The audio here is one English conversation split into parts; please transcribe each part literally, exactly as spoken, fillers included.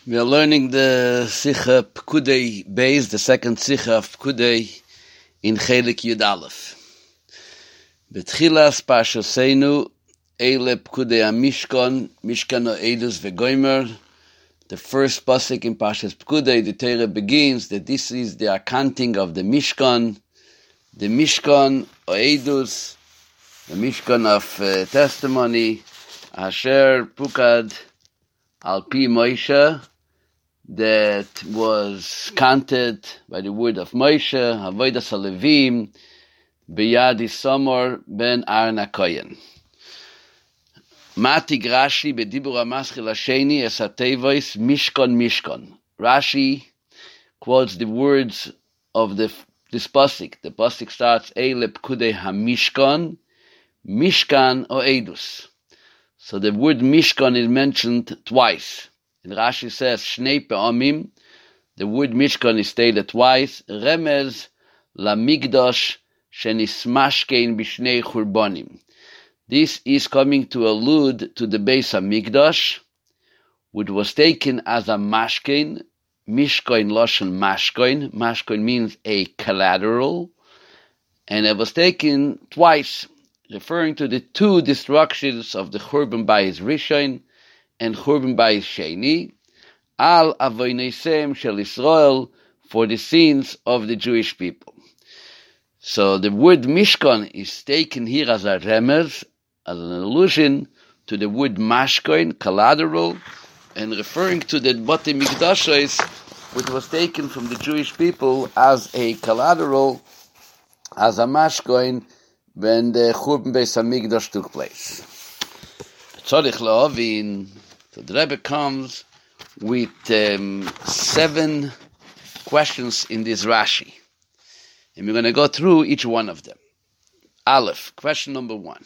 We are learning the Sicha Pekudei Beis, the second Sicha of Pekudei in Chelik Yud Aleph. Betchilas Parshoseinu Eile Pekudei HaMishkan, Mishkan O'Eidus Vegoimer. The first pasuk in Parshas Pekudei, the Torah begins that this is the accounting of the Mishkan, the Mishkan O'Eidus, the Mishkan of uh, testimony, Asher Pukad Al Pi Moshe, that was counted by the word of Moshe, Avodas HaLevim, Beyad Isamar ben Aaron HaKoyen. Matig Rashi bedibur HaMaschil Hasheni es hatevois Mishkan Mishkan. Rashi quotes the words of the this pasuk. The pasuk starts Eile Pekudei HaMishkan, Mishkan O'Eidus. So the word Mishkan is mentioned twice. And Rashi says, Shnei Pe'amim, the word Mishkan is stated twice, Remez LaMikdash Shenismashkein Bishnei Churbanim. This is coming to allude to the Beis HaMikdash, which was taken as a mashkein, Mishkan Lashon Mashkein. Mashkein means a collateral, and it was taken twice, referring to the two destructions of the Churban Bayis Rishon and Churban Bayis Sheni, Al Avonosem Shel Israel, for the sins of the Jewish people. So the word Mishkan is taken here as a remez, as an allusion to the word Mashkein, collateral, and referring to the Batei Mikdashos, which was taken from the Jewish people as a collateral, as a Mashkein, when the Churban Beis HaMikdash took place. Tzorich le'ovin, so the Rebbe comes with um, seven questions in this Rashi. And we're going to go through each one of them. Aleph, question number one.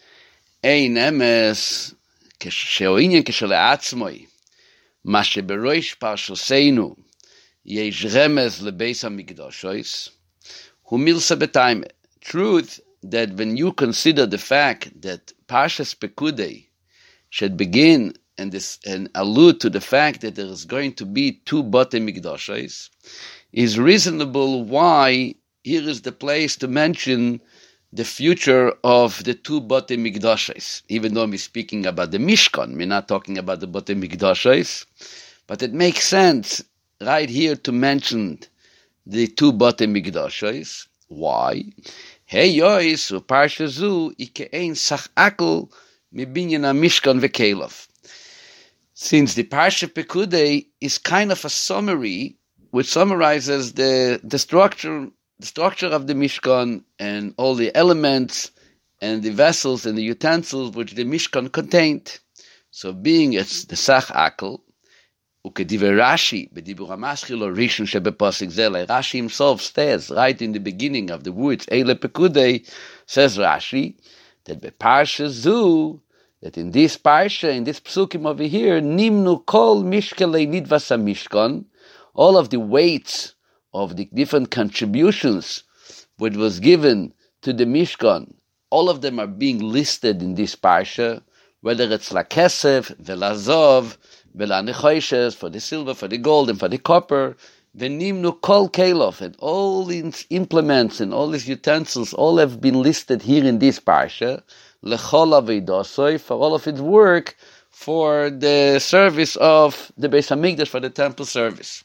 Ein emes she'oinyan k'shela'atzmoi ma sheberoish parshoseinu yesh remez lebeis hamikdashos hu milsa b'taime. Truth that when you consider the fact that Parshas Pekudei should begin and this and allude to the fact that there is going to be two Batei Mikdashos, is reasonable why here is the place to mention the future of the two Batei Mikdashos. Even though we're speaking about the Mishkan, we're not talking about the Batei Mikdashos, but it makes sense right here to mention the two Batei Mikdashos. Why? Hey yois u'parsha zu ikein sach akel mibinyan ha-mishkan v'kelov. Since the Parsha Pekudei is kind of a summary, which summarizes the the structure the structure of the Mishkan and all the elements and the vessels and the utensils which the Mishkan contained. So being it's the sach akel, ukediver Rashi bedibur hamaschil or rishon shebepasik zeh, Rashi himself says right in the beginning of the words Eile Pekudei, says Rashi that beparsha zu, that in this parsha, in this psukim over here, nimnu kol mishkelei nidvas hamishkan, all of the weights of the different contributions which was given to the Mishkan, all of them are being listed in this parsha, whether it's la kesef, velazov, velanechoshes, for the silver, for the gold, and for the copper, venimnu kol kelov, and all these implements and all these utensils, all have been listed here in this parsha, lechol avedosoi, for all of its work, for the service of the Beis HaMikdash, for the temple service.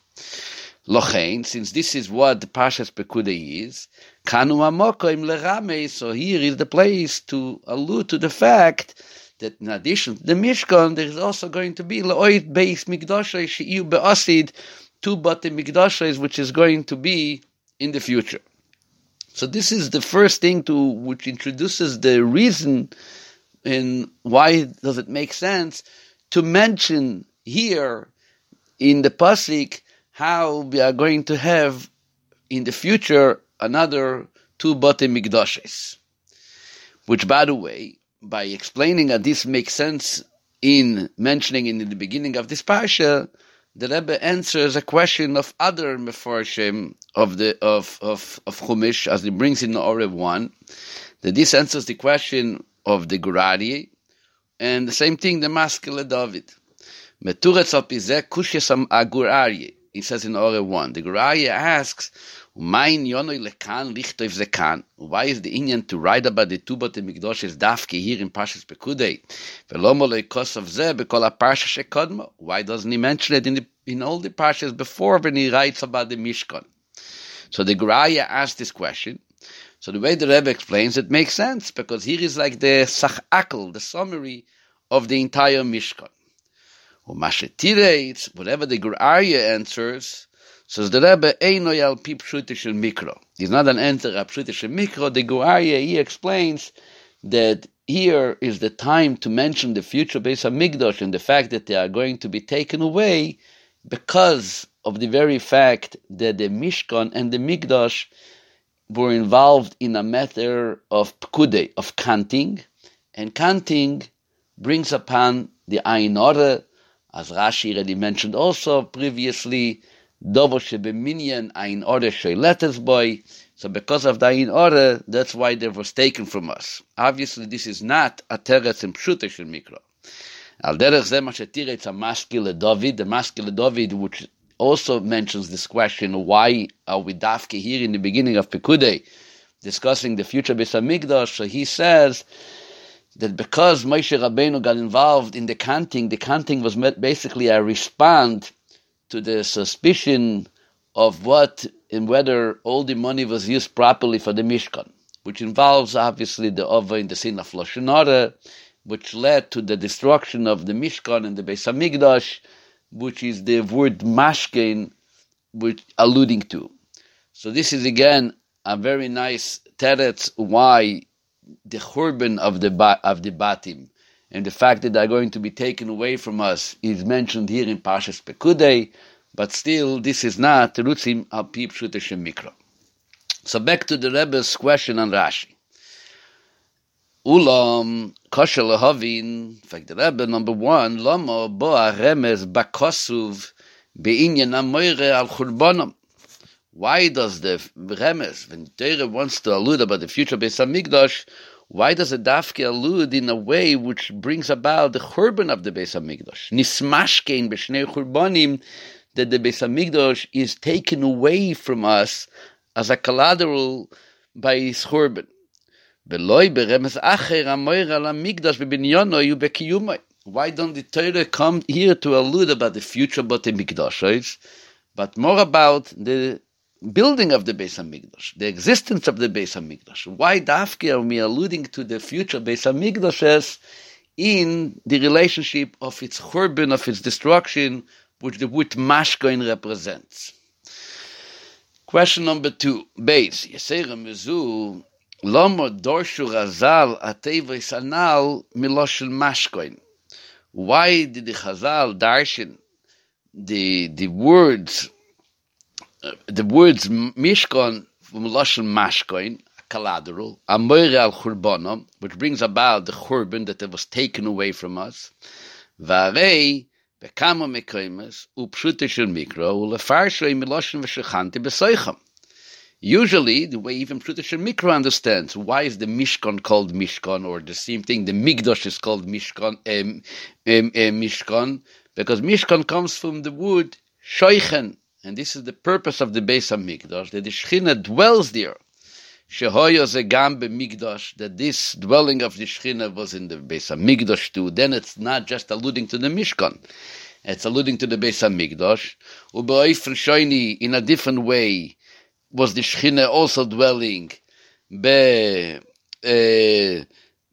Lochein, since this is what the Parshas Pekudei is, kanu hamokoim leramei, so here is the place to allude to the fact that in addition to the Mishkan, there is also going to be le'oid beis mikdashos she'iyu be'asid, two Batei Mikdashos, which is going to be in the future. So this is the first thing to which introduces the reason and why does it make sense to mention here in the pasuk how we are going to have in the future another two Batei Mikdashos. Which, by the way, by explaining that this makes sense in mentioning in the beginning of this parsha, the Rebbe answers a question of other mefarshim of the of of of Chumash, as he brings in the Orev one, that this answers the question of the Gurari, and the same thing the Maskele David. Meturetz al pizeh kushyasam agurarye. He says in Ore one, the Gurarye asks, Mein yonoi lekan lichtov zekan. Why is the Inyan to write about the two Bate Mikdoshes dafke here in Parshas Pekudei? Velomo leikosov zeh bekol ha-parsha shekodmo. Why doesn't he mention it in the, in all the parshas before when he writes about the Mishkan? So the Gurarye asked this question. So the way the Rebbe explains it makes sense, because here is like the sach'akel, the summary of the entire Mishkan. Whatever the Gurarye answers, says the Rebbe, Eino al pi pshute shel mikro. He's not an answer al pshute shel mikro. The Gurarye, he explains that here is the time to mention the future Beis HaMikdash and the fact that they are going to be taken away because of the very fact that the Mishkan and the Mikdash were involved in a matter of pkudei, of counting, and counting brings upon the Ayin Oreh, as Rashi already mentioned also previously, Dovo shebeminyan Ayin Oreh shoyletes boy. So because of the Ayin Oreh, that's why they was taken from us. Obviously, this is not a teretz in pshute shel mikro. Al derech zeh ma shetiretz ha-maskil David, the maskil David, which also mentions this question, why are we dafke here in the beginning of Pekudei, discussing the future Beis HaMikdash? So he says that because Moshe Rabbeinu got involved in the counting, the counting was basically a response to the suspicion of what and whether all the money was used properly for the Mishkan, which involves obviously the Ova in the sin of Lashon Hara, which led to the destruction of the Mishkan and the Beis HaMikdash, which is the word mashkein, which alluding to. So this is again a very nice teretz why the churban of the ba- of the batim and the fact that they are going to be taken away from us is mentioned here in Parshas Pekudei, but still this is not terutzim al pi pshute shel mikro. So back to the Rebbe's question on Rashi. Ulam kosher lehavin, in fact the Rebbe number one, lama bo ha-remez bakosuv be'inyan ha-moire al churbanam. Why does the Remes, when Torah wants to allude about the future Beis HaMikdash, why does it dafke allude in a way which brings about the churban of the Beis HaMikdash? Nismashkein b'shnei churbanim, that the Beis HaMikdash is taken away from us as a collateral by his churban. Beloi beremes acher amoyer al HaMikdash b'binyono ubekiyumai. Why don't the Torah come here to allude about the future Bate Mikdashos, but more about the building of the Beis HaMikdash, the existence of the Beis HaMikdash? Why dafke are we alluding to the future Beis HaMikdash in the relationship of its churban, of its destruction, which the word mashkoin represents? Question number two. Beis, Yesera Mezu, Lomo dorshu Razal atevos anal miloshel mashkoin. Why did the Chazal darshan the the words uh, the words Mishkan from Lashon Mashkoin, collateral, Amoire al Churbanam, which brings about the Churban that it was taken away from us. Varei bekama mekaymes upshute shel mikro ulefarshrei miloshin v'shechanti b'soicham. Usually, the way even Pshute shel mikro understands, why is the Mishkan called Mishkan, or the same thing, the Mikdash is called Mishkan, um, um, um, Mishkan, because Mishkan comes from the word Shoichen, and this is the purpose of the Beis HaMikdash, that the Shechina dwells there. Shehoyo zegam beMikdash, that this dwelling of the Shechina was in the Beis HaMikdash too. Then it's not just alluding to the Mishkan, it's alluding to the Beis HaMikdash. Ubeoifel shoini, in a different way, was the Shechina also dwelling be ubeoifel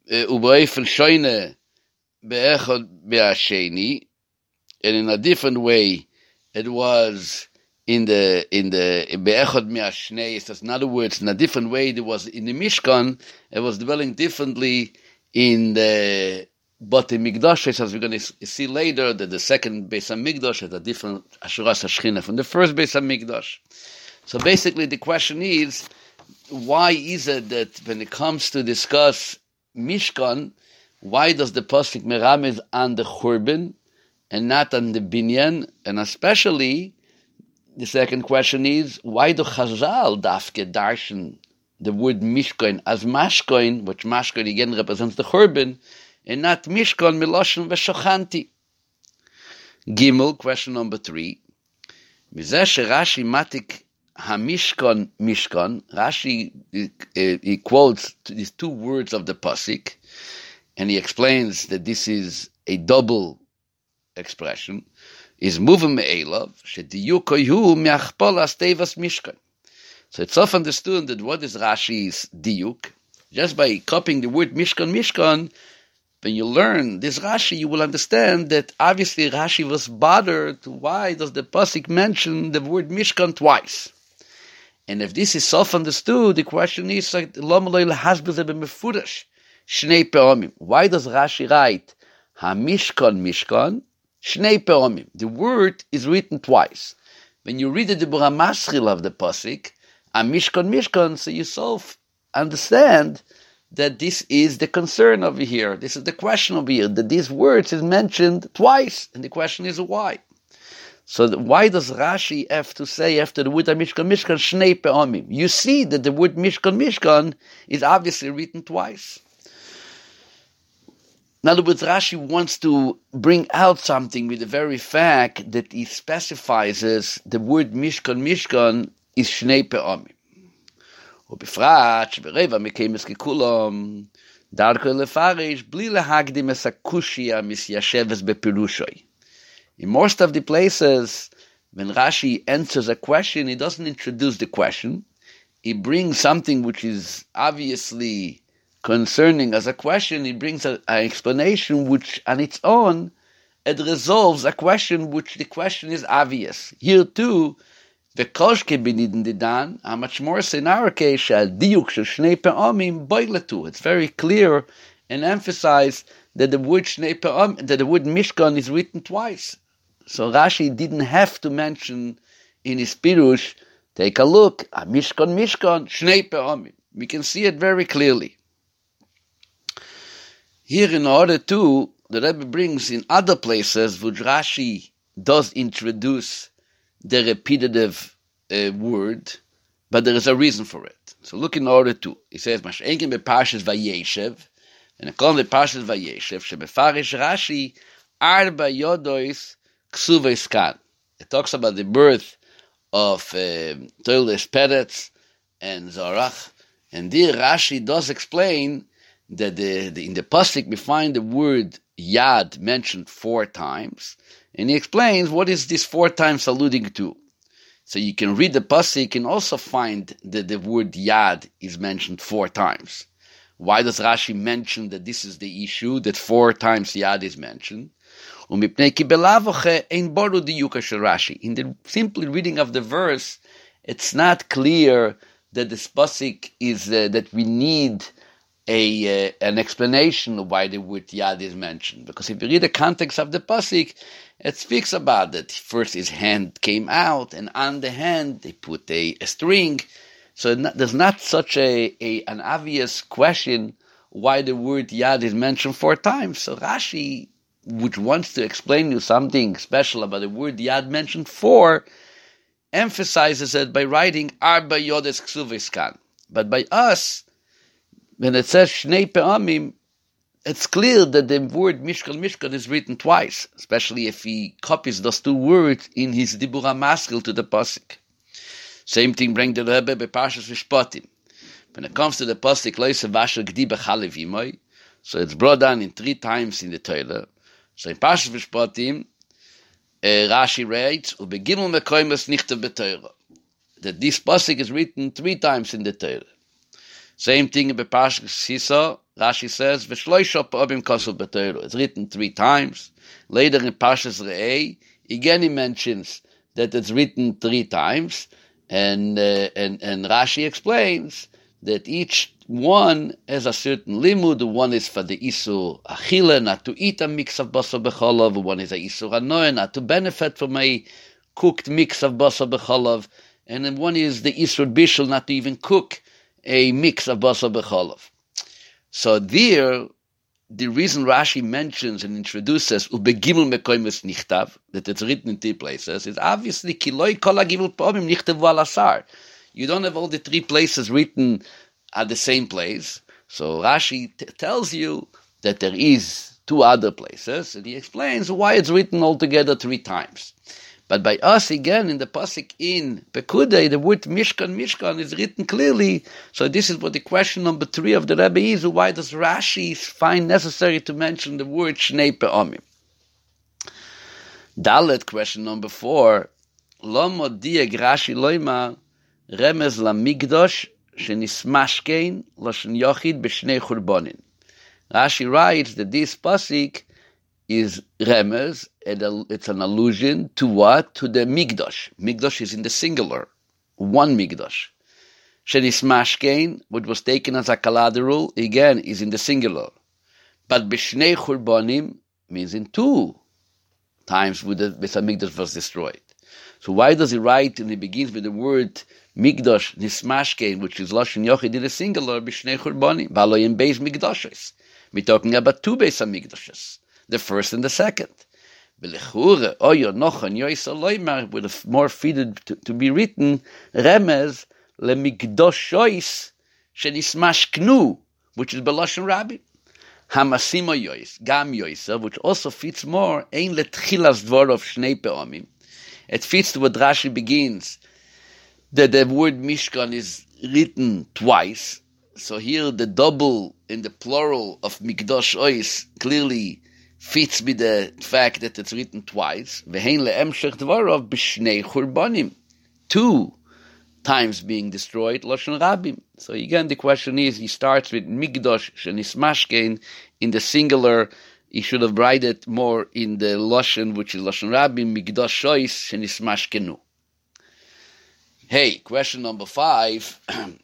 shoine be'echad be'asheni, and in a different way it was in the in the be'echad me'ashnei. So in other words, in a different way, there was in the Mishkan, it was dwelling differently in the Bate Mikdash, as we're going to see later, that the second Beis HaMikdash had a different Ashuras HaShechina from the first Beis HaMikdash. So basically the question is, why is it that when it comes to discuss Mishkan, why does the Pasuk merames on the Churban and not on the Binyan? And especially, the second question is, why do Chazal dafke darshan the word Mishkan as Mashkoin, which Mashkoin again represents the Churban, and not Mishkan miloshin v'shochanti? Gimel, question number three. Mizesh Rashi matik hamishkon mishkon. Rashi uh, he quotes these two words of the pasuk, and he explains that this is a double expression. Is moving me'elav shediyukoyu me'achpolas tevas mishkan. So it's often understood that what is Rashi's diuk? Just by copying the word mishkan mishkan, when you learn this Rashi, you will understand that obviously Rashi was bothered. Why does the pasuk mention the word Mishkan twice? And if this is self-understood, the question is like, why does Rashi write Ha-Mishkan Mishkan Shnei Pe'omim? The word is written twice. When you read the Dibur HaMaschil of the pasuk, Ha-Mishkan Mishkan, so you self understand that this is the concern over here. This is the question over here, that these words is mentioned twice. And the question is why? So the, why does Rashi have to say after the word Mishkan Mishkan, Shnei Pe'omim? You see that the word Mishkan Mishkan is obviously written twice. In other words, Rashi wants to bring out something with the very fact that he specifies as the word Mishkan Mishkan is Shnei Pe'omim. ובפרט שברבע מקיימס ככולם דרכו לפרש בלי להקדים את הקושיה המסיישבת בפירושוי. In most of the places, when Rashi answers a question, he doesn't introduce the question. He brings something which is obviously concerning as a question. He brings an explanation which on its own, it resolves a question which the question is obvious. Here too, the koshke benidin didan, how much more so in our case, diuk shel shnei pe'omim boiletu. It's very clear and emphasized that the word shnei pe'omim, that the word mishkan is written twice. So Rashi didn't have to mention in his pirush, take a look, a mishkan mishkan shnei pe'omim. We can see it very clearly. Here in order to, the Rebbe brings in other places which Rashi does introduce the repetitive uh, word, but there is a reason for it. So look in order to. He says, Mash'enkin be'parshas Vayeshev, and according to Parshas Vayeshev, shebefarish Rashi, arba yodois ksuves kan. It talks about the birth of um, Toiles Peretz and Zorach, and there Rashi does explain that the, the, in the pasuk we find the word yad mentioned four times, and he explains what is this four times alluding to. So you can read the pasuk and also find that the word yad is mentioned four times. Why does Rashi mention that this is the issue, that four times yad is mentioned? In the simple reading of the verse, it's not clear that this pasuk is uh, that we need a uh, an explanation of why the word yad is mentioned. Because if you read the context of the pasuk, it speaks about that first his hand came out, and on the hand they put a, a string. So not, there's not such a, a an obvious question why the word yad is mentioned four times. So Rashi, which wants to explain you something special about the word yad mentioned four, emphasizes it by writing arba yodes ksuves kan. But by us, when it says Shnei Pe'omim, it's clear that the word Mishkan Mishkan is written twice, especially if he copies those two words in his Dibur HaMaschil to the pasuk. Same thing brings the Rebbe by Parshas Mishpatim. When it comes to the pasuk, Lo Yiseh Vashel Gdi B'Chalev Imoy, so it's brought down in three times in the Torah. So in Parshas Mishpatim, uh, Rashi writes, Ubegimel Mekoymes Nichtav B'Torah, that this pasuk is written three times in the Torah. Same thing in Parshas Sisa, Rashi says, V'shloisha pa'obim kosel b'Torah. It's written three times. Later in Parshas Re'eh, again he mentions that it's written three times, and uh, and and Rashi explains that each one has a certain limud. One is for the isur achila, not to eat a mix of basar b'cholav. One is a isur hanoah, not to benefit from a cooked mix of basar b'cholav. And then one is the isur bishul, not to even cook a mix of basar b'cholav. So there, the reason Rashi mentions and introduces ubegimel mekoymes nichtav, that it's written in three places, is obviously kiloi kol hagimel pa'omim nichtavu al asar. You don't have all the three places written at the same place. So Rashi t- tells you that there is two other places, and he explains why it's written altogether three times. But by us, again, in the Pasuk in Pekudei, the word Mishkan, Mishkan is written clearly. So this is what the question number three of the Rebbe is. Why does Rashi find necessary to mention the word Shnei Pe'omim? Dalet, question number four. Lomo dieg Rashi loima remez la migdosh shenismashkein loshen yochid b'shnei churbonin. Rashi writes that this Pasuk is remez, and it's an allusion to what? To the Migdosh. Migdosh is in the singular, one Migdosh. Shenismashkein, which was taken as a collateral, again, is in the singular. But B'shnei Churbanim means in two times with the Beis HaMikdash was destroyed. So why does he write, and he begins with the word Migdosh, Nismashkein, which is Lashon Yochid in the singular, B'shnei Churbanim, Baloyim Beis Migdoshes. We're talking about two Beis HaMikdashes. The first and the second. With a more fitted to, to be written, Remez lemigdoshois shenismashknu, which is Belashon Rabbi. Hamasimo yois, gam yoisa, which also fits more, ein letchilas dvor of Shnei Pe'omim. It fits to what Rashi begins, that the word Mishkan is written twice. So here the double in the plural of Migdosh Ois clearly fits with the fact that it's written twice. Ve'hein le'emshech dvarav b'shnei churbanim. Two times being destroyed, Lashon Rabim. So again, the question is, he starts with Migdosh shenismashkein in the singular. He should have write it more in the Lashon, which is Lashon Rabim, Migdosh Ois shenismashkenu. Hey, question number five.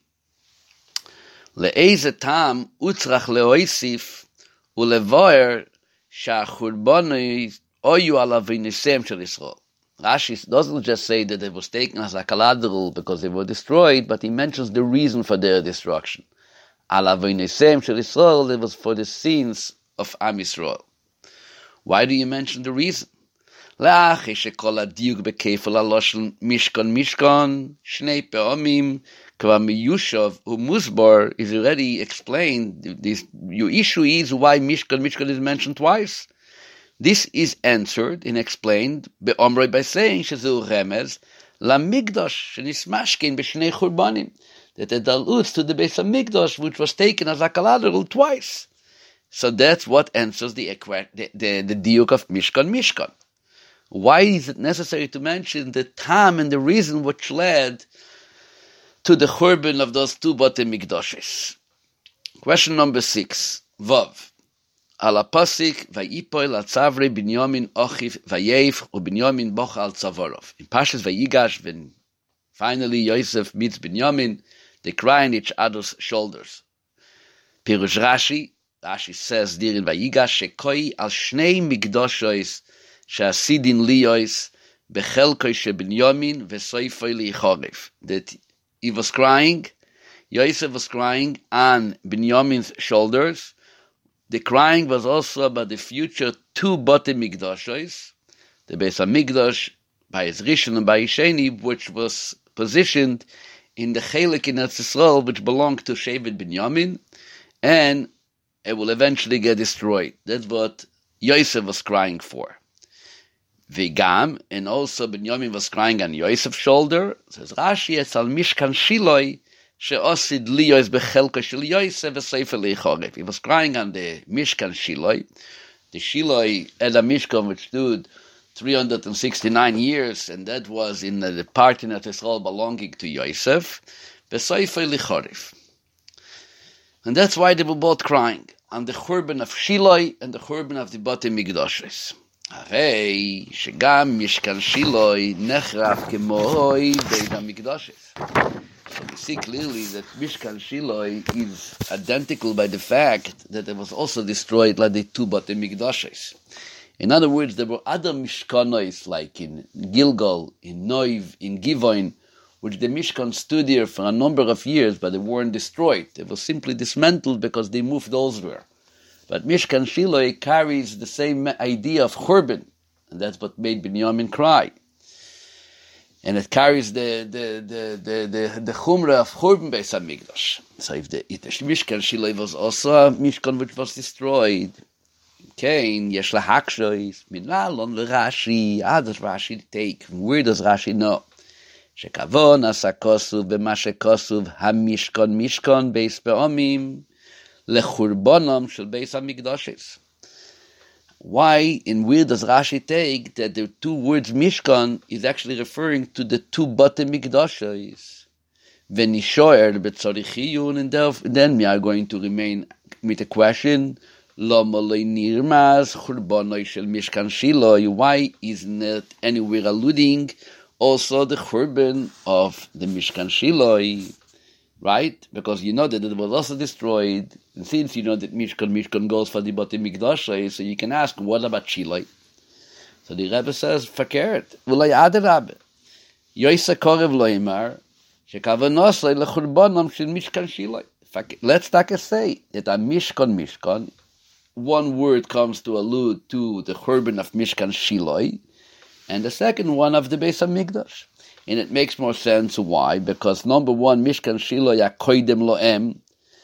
Le'eze tam utzrach le'oisif ulevoer sha'churbanoi oyu alavinisem shel Yisrael. Rashi doesn't just say that it was taken as a collateral because they were destroyed, but he mentions the reason for their destruction. Alavinisem shel Yisrael, it was for the sins of Am Yisrael. Why do you mention the reason? Le'achi shekol hadiuk bekefel haloshon mishkan mishkan shnei pe'omim kvar miyushav u'musbar is already explained. This your issue is why mishkan mishkan is mentioned twice. This is answered and explained be'omrei by saying shezu remez lamigdosh shenismashkein b'shnei churbanim, that it alludes to the Beis HaMikdash, which was taken as a collateral twice. So that's what answers the the the, the diuk of mishkan mishkan. Why is it necessary to mention the time and the reason which led to the churban of those two Batei Mikdashes? Question number six. Vav. Ala pasik vayipoil al tzavre binyamin ochiv vayev u binyamin bocha al tzavorov. In Pashas Vayigash, when finally Yosef meets Binyamin, they cry on each other's shoulders. Pirush Rashi, Rashi says there in Vayigash, shekoi al shnei mikdashois she'asidin liyois bechelkoi shebinyamin v'soifoi lichorev. That he was crying, Yosef was crying on Binyamin's shoulders. The crying was also about the future two Batei Mikdashes, the Beis HaMikdash by his Rishon and by his Sheni, which was positioned in the Chelik in Eretz Yisrael, which belonged to Shevet Binyamin, and it will eventually get destroyed. That's what Yosef was crying for. Vigam, and also Binyamin was crying on Yosef's shoulder. Says Rashi, it's al Mishkan Shiloi, she'osid liyos bechelko shel Yosef v'sefer leichorev. He was crying on the Mishkan Shiloi. The Shiloi had a Mishkan which stood three hundred sixty-nine years, and that was in the part in Israel belonging to Yosef, v'sefer leichorev. And that's why they were both crying on the churban of Shiloi and the churban of the Batei Mikdashes. Hey, shegam Mishkan Shiloi nechraf kemoi Beit HaMikdashes. So we see clearly that Mishkan Shiloi is identical by the fact that it was also destroyed like the two Batei Mikdashes. In other words, there were other Mishkanos like in Gilgal, in Noiv, in Givon, which the Mishkan stood there for a number of years, but they weren't destroyed. They were simply dismantled because they moved elsewhere. But Mishkan Shiloi carries the same idea of Churban, and that's what made Binyamin cry. And it carries the the the the the, the Chumrah of Churban Beis HaMikdash. So if the, if the Mishkan Shiloi was also a Mishkan which was destroyed, Kain yesh lahakshois minalon l'Rashi. How does Rashi take? Where does Rashi know? Shekavon asakosuv b'mashekosuv hamishkon mishkon beis be'omim lechurbonom shel beis hamikdoshes. Why and where does Rashi take that the two words mishkan is actually referring to the two bottom mikdoshes? V'nishoer b'tzorichiyun, and then we are going to remain with a question. Lama lo nirmaz churbonoi shel mishkan Shiloi. Why isn't it anywhere alluding also the churban of the Mishkan Shiloi, right? Because you know that it was also destroyed, and since you know that Mishkan Mishkan goes for the Bati Mikdash, so you can ask, what about Shiloi? So the Rebbe says, fakert, ulay adarabbe, yoisa korev loimar, shekavanosai lechurbanam shel Mishkan Shiloi. Let's take a say that a Mishkan Mishkan, one word comes to allude to the churban of Mishkan Shiloi, and the second one of the Beis HaMikdash. And it makes more sense. Why? Because number one, Mishkan Shiloi akoidem loem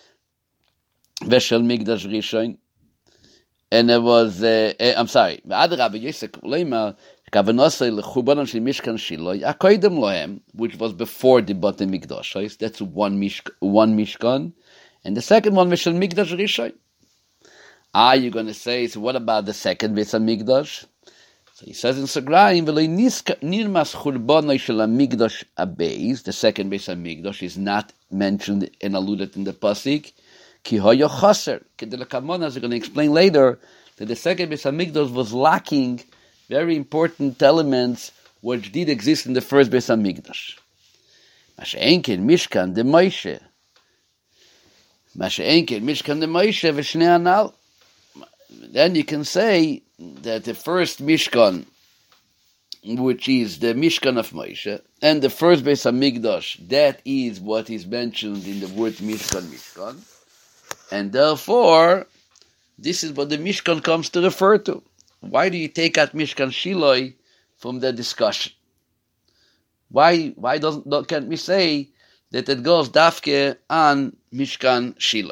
veshel Mikdash Rishon, and it was. Uh, uh, I'm sorry. V'adrabbe Yosek Leimar kavanosei lechubanam shel Mishkan Shiloi akoidem loem, which was before the Bate Mikdash. That's one mishk, one Mishkan, and the second one veshel Mikdash Rishon. Ah, you're going to say, so what about the second Beis HaMikdash? So he says in Sagrayim, nirmas churbanoi shel hamikdash abeis, the second Beis HaMikdash is not mentioned and alluded in the pasuk. Ki hoyo chaser, kedelakaman, as we're going to explain later, that the second Beis HaMikdash was lacking very important elements which did exist in the first Beis HaMikdash. Masha'enken Mishkan de Moshe, Masha'enken Mishkan de Moshe v'shnei anal. Then you can say that the first Mishkan, which is the Mishkan of Moshe, and the first Beis HaMikdash, that is what is mentioned in the word Mishkan, Mishkan. And therefore, this is what the Mishkan comes to refer to. Why do you take out Mishkan Shiloi from the discussion? Why why doesn't can't we say that it goes dafke on Mishkan Shiloi?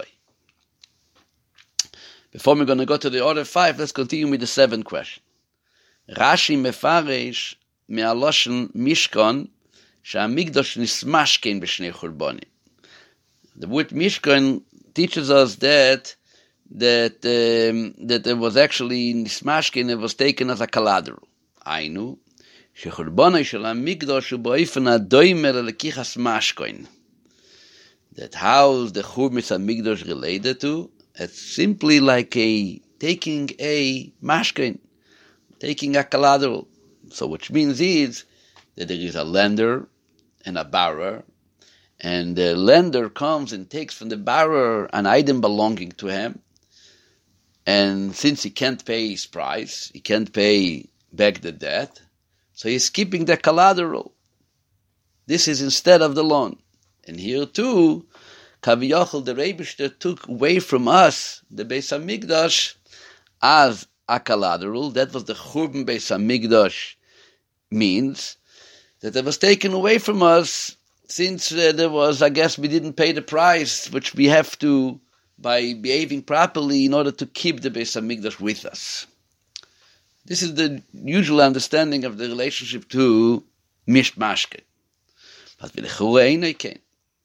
Before we're going to go to the other five, let's continue with the seventh question. Rashi mefaresh me'aloshen Mishkan she'hamikdash nismashkein b'shnei churbanim. The word Mishkan teaches us that that um, that it was actually nismashkein, it was taken as a collateral. Ainu shechurbanoi shel hamikdash u'ba'ofen hadoimer lekichas mashkein. That how is the churban hamikdash related to? It's simply like a taking a mashkein, taking a collateral. So which means is that there is a lender and a borrower, and the lender comes and takes from the borrower an item belonging to him, and since he can't pay his price, he can't pay back the debt, so he's keeping the collateral. This is instead of the loan. And here too, Kaviyachol, the Rebishter took away from us the Beis HaMikdash as a collateral. That was the Churban Beis HaMikdash means, that it was taken away from us since uh, there was, I guess, we didn't pay the price, which we have to by behaving properly in order to keep the Beis HaMikdash with us. This is the usual understanding of the relationship to Mishmashke. But with the Churei came.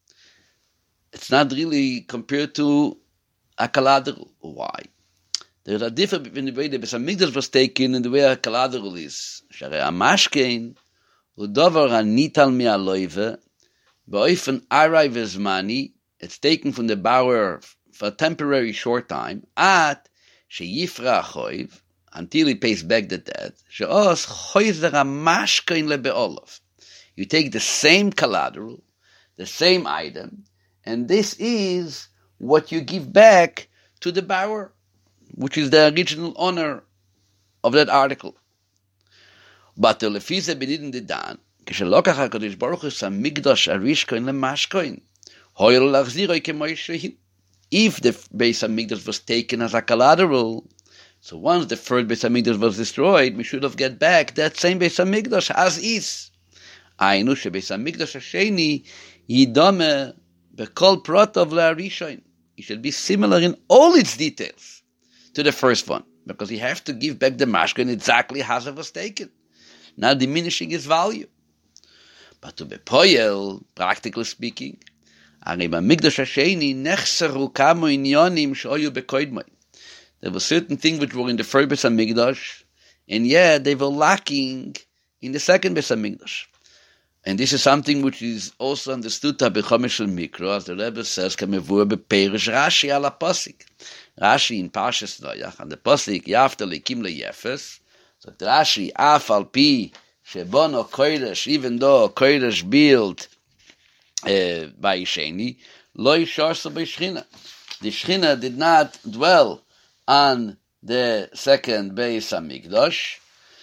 It's not really compared to a collateral. Why? There's a difference between the way the Beis HaMikdash was taken and the way a collateral is. Sharei HaMashkein hu davar hanital mi'aloive ba'ofen arai v'zmani. It's taken from the borrower for a temporary short time at sheyifra achoiv, until he pays back the debt. She'os choizer HaMashkein lebe'olav. You take the same collateral, the same item, and this is what you give back to the borrower, which is the original owner of that article. But the lefize bedidin dedan, kishelokach HaKadosh Baruch Hu samigdash arishkoin lemashkoin, hoyel lachziroi kemoishehi. If the Beis HaMikdash was taken as a collateral, so once the first Beis HaMikdash was destroyed, we should have get back that same Beis HaMikdash as is. Ainu sheBeis HaMikdash hasheni yidame it should be similar in all its details to the first one. because you have to give back the mashkin exactly as it was taken, not diminishing its value. But to be poyel, practically speaking, there were certain things which were in the first Beis Hamikdash, and yet they were lacking in the second Beis Hamikdash. And this is something which is also understood to B'Chomesh Mikro, as the Rebbe says, Kamevur bePerish Rashi ala Pasik. Rashi in Parshas Noach, and the Pasik, Yafta lekim leyefes, so Rashi, Af al pi shebono kodesh, even though kodesh built uh, by Sheni, lo yisharso by Shechina. The Shechina did not dwell on the second Beis Hamikdash.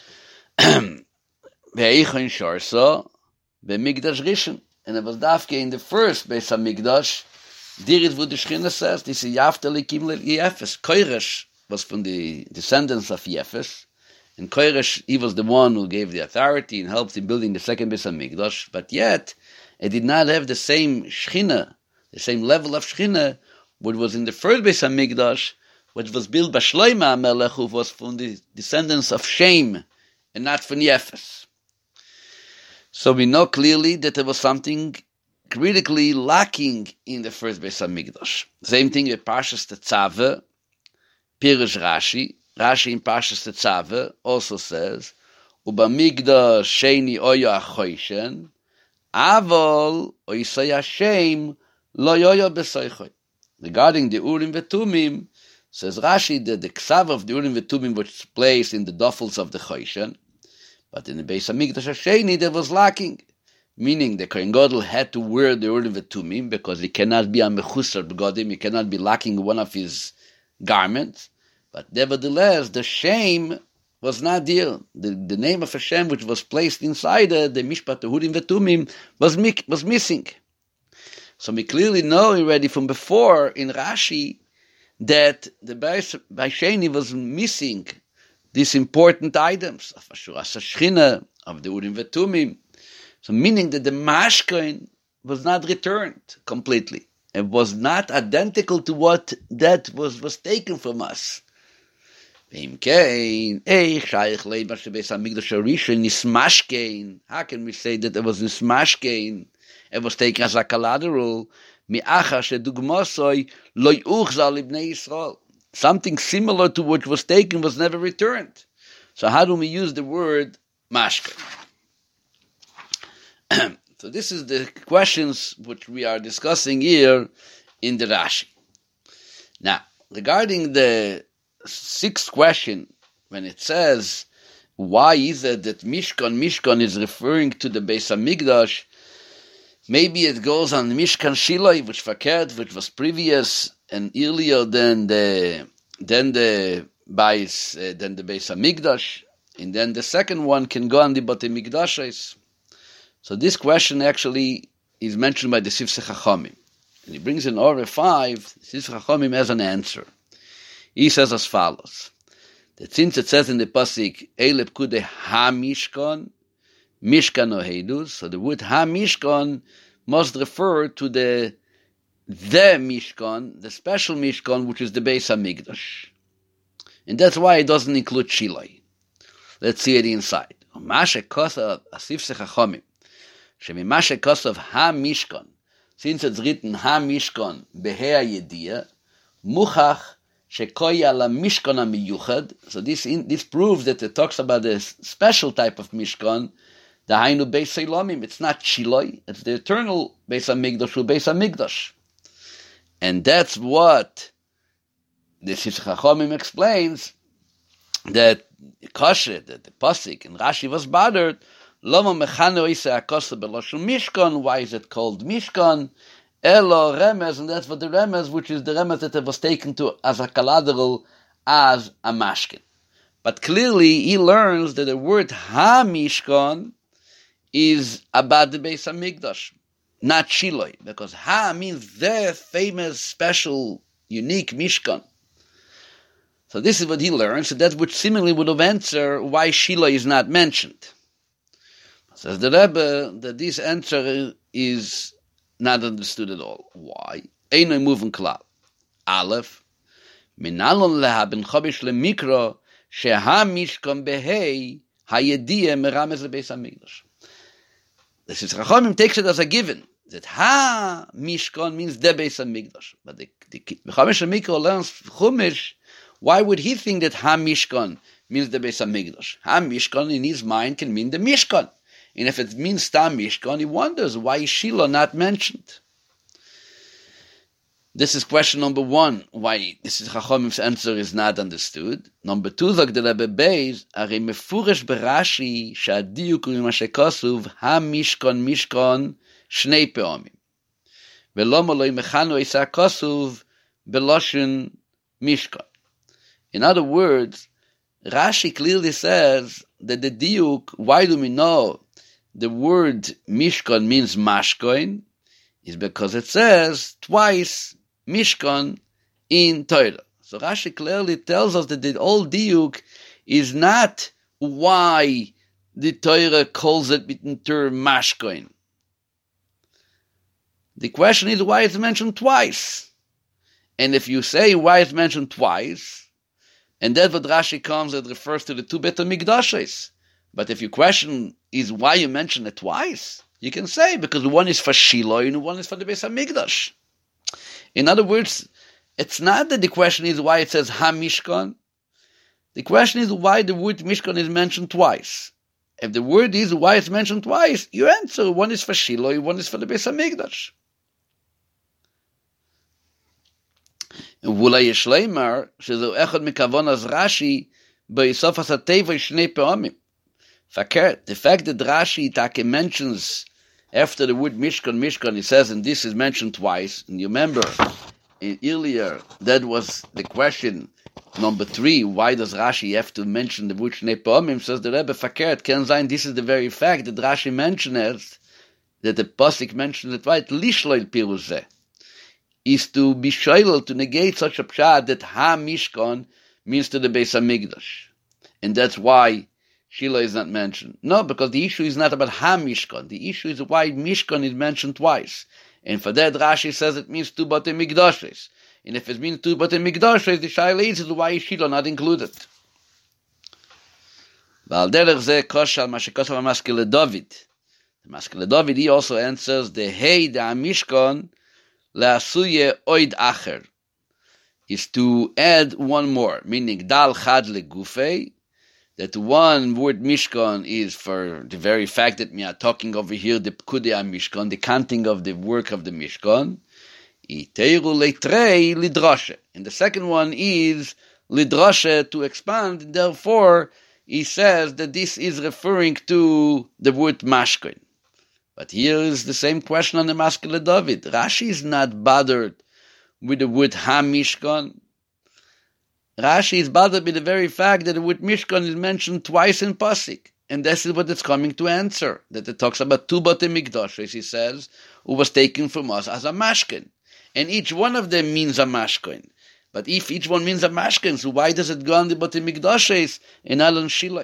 Ve'eichon sharso beMikdash Rishon, and it was dafke in the first Beis Hamikdash. There is what the Shechina says. This is Yafta lekim leyefes. Koresh was from the descendants of Yefes, and Koresh, he was the one who gave the authority and helped in building the second Beis Hamikdash. But yet, it did not have the same Shechina, the same level of Shechina, which was in the first Beis Hamikdash, which was built by Shlomo HaMelech, who was from the descendants of Shem, and not from Yefes. So we know clearly that there was something critically lacking in the first Beis Hamikdash. Same thing with Parshas Tetzaveh, Pirush Rashi. Rashi in Parshas Tetzaveh also says, "Ubamikdash sheni oyo achoishen, avol oisay Hashem lo yoyo besoichoy." Regarding the Urim Vetumim, says Rashi that the ksav of the Urim Vetumim was placed in the duffels of the Choishen, but in the Beis Hamikdash Hasheni there was lacking, meaning the Kohen Gadol had to wear the Urim Vetumim because he cannot be a mechusar b'godim, he cannot be lacking one of his garments. But nevertheless, the shame was not there. The, the name of Hashem which was placed inside it, the Mishpat Urim Vetumim, was was missing. So we clearly know already from before in Rashi that the Beis Sheni was missing these important items of Ashuras Shechina, of the Urim Vetumim. So meaning that the mashkin was not returned completely. It was not identical to what that was, was taken from us. How can we say that it was nismashkein? It was taken as a collateral. Something similar to what was taken was never returned. So how do we use the word mashke? So this is the questions which we are discussing here in the Rashi. Now, regarding the sixth question, when it says, why is it that Mishkan, Mishkan is referring to the Beis Hamikdash? Maybe it goes on Mishkan Shiloi, which verkehrt, which was previous and earlier than the than the Beis uh, than the Beis Hamikdash, and then the second one can go on the Batei Mikdashos. So this question actually is mentioned by the Sifsei Chachamim, and he brings in Orah five. Sifsei Chachamim has an answer. He says as follows: that since it says in the pasuk Eile Pkudei HaMishkan, Mishkan Ohedus, so the word HaMishkan must refer to the the Mishkan, the special Mishkan, which is the Beis Hamikdash, and that's why it doesn't include Shiloi. Let's see it inside. Mashe Kosav Sifsei Chachamim. Shemimashe Kosav HaMishkan, since it's written HaMishkan Behei Yediyah, Muchach Shekoya La Mishkan HaMiyuchad. So this in, this proves that it talks about a special type of Mishkan, the Hainu Beis Eilomim. It's not Shiloi, it's the eternal Beis Hamikdash or Beis Hamikdash. And that's what the Sifsei Chachamim explains, that Kasher, that the pasuk and Rashi was bothered. Lama mechano isa akosa beloshon Mishkan. Why is it called Mishkan? Elo remez, and that's what the remez, which is the remez that it was taken to as a collateral, as a mashkin. But clearly, he learns that the word Ha Mishkan is about the Beis Hamikdash, not Shiloi, because Ha means the famous, special, unique Mishkan. So this is what he learns, so that which similarly would have answered why Shiloi is not mentioned. Says the Rebbe that this answer is not understood at all. Why? Einoi moving klal. Aleph, Minalon leha ben chobish lemikro, sheha mishkan behei, hayediyah meramez lebeis hamikdash. The Sifrei Chachamim takes it as a given, that ha mishkan means the beis hamikdash. But the the Chomesh Mikro learns Chumash. Why would he think that ha mishkan means the beis hamikdash? Ha mishkan in his mind can mean the mishkan, and if it means stam mishkan, he wonders why is Shiloh not mentioned. This is question number one. Why this is Chachamim's answer is not understood. Number two, zog the Rebbe Beis, are mefurish berashi shadiyuk lima shekasuv ha mishkan mishkan shnei peomim. Veloma lo imechanu isa kasuv beloshin mishkan. In other words, Rashi clearly says that the diuk, why do we know the word mishkan means mashkoin, is because it says twice mishkan in Torah. So Rashi clearly tells us that the old diuk is not why the Torah calls it with the term mashkoin. The question is why it's mentioned twice. And if you say why it's mentioned twice, and that's what Rashi comes, it refers to the two Beit HaMikdashes. But if your question is why you mention it twice, you can say because one is for Shiloh and one is for the Beis HaMikdash. In other words, it's not that the question is why it says Ha-Mishkan. The question is why the word Mishkan is mentioned twice. If the word is why it's mentioned twice, you answer one is for Shiloh, one is for the Beis HaMikdash. ואולי יש לומר שזהו אחד מכוונות רש"י בסוף הסתיו שני פעמים. Fakert, the fact that Rashi Take mentions after the word Mishkan, Mishkan, he says, and this is mentioned twice, and you remember in earlier, that was the question number three, why does Rashi have to mention the word Shnei Pa'amim? Says the Rebbe, Fakert, can sein, this is the very fact that Rashi mentioned it, that the Pasuk mentioned it right, Lishloil Piruzeh, is to be shoilel, to negate such a pshat that Ha-Mishkan means to the Beis HaMikdash. And that's why Shiloh is not mentioned. No, because the issue is not about Ha-Mishkan. The issue is why Mishkan is mentioned twice. And for that, Rashi says it means two Batei Mikdashes. And if it means two Batei Mikdashes, the Shaila is why is Shiloh not included. V'al derech zeh koshal ma shekosav HaMaskil David. The Maskil David, he also answers the Hey, the Ha-Mishkan, Le'asuye oid acher, is to add one more, meaning dal chad legufei, that one word Mishkan is for the very fact that we are talking over here, the Pkudei HaMishkan, the counting of the work of the Mishkan, iteiru leitrei lidrashe. And the second one is lidrashe, to expand, therefore he says that this is referring to the word Mashkoin. But here is the same question on the Maskil David. Rashi is not bothered with the word Ha-Mishkan. Rashi is bothered with the very fact that the word Mishkan is mentioned twice in Pasuk. And this is what it's coming to answer. That it talks about two Batei Mikdashes, he says, who was taken from us as a Mashkan. And each one of them means a Mashkan. But if each one means a Mashkan, so why does it go on the Batei Mikdashes and not on Shiloh?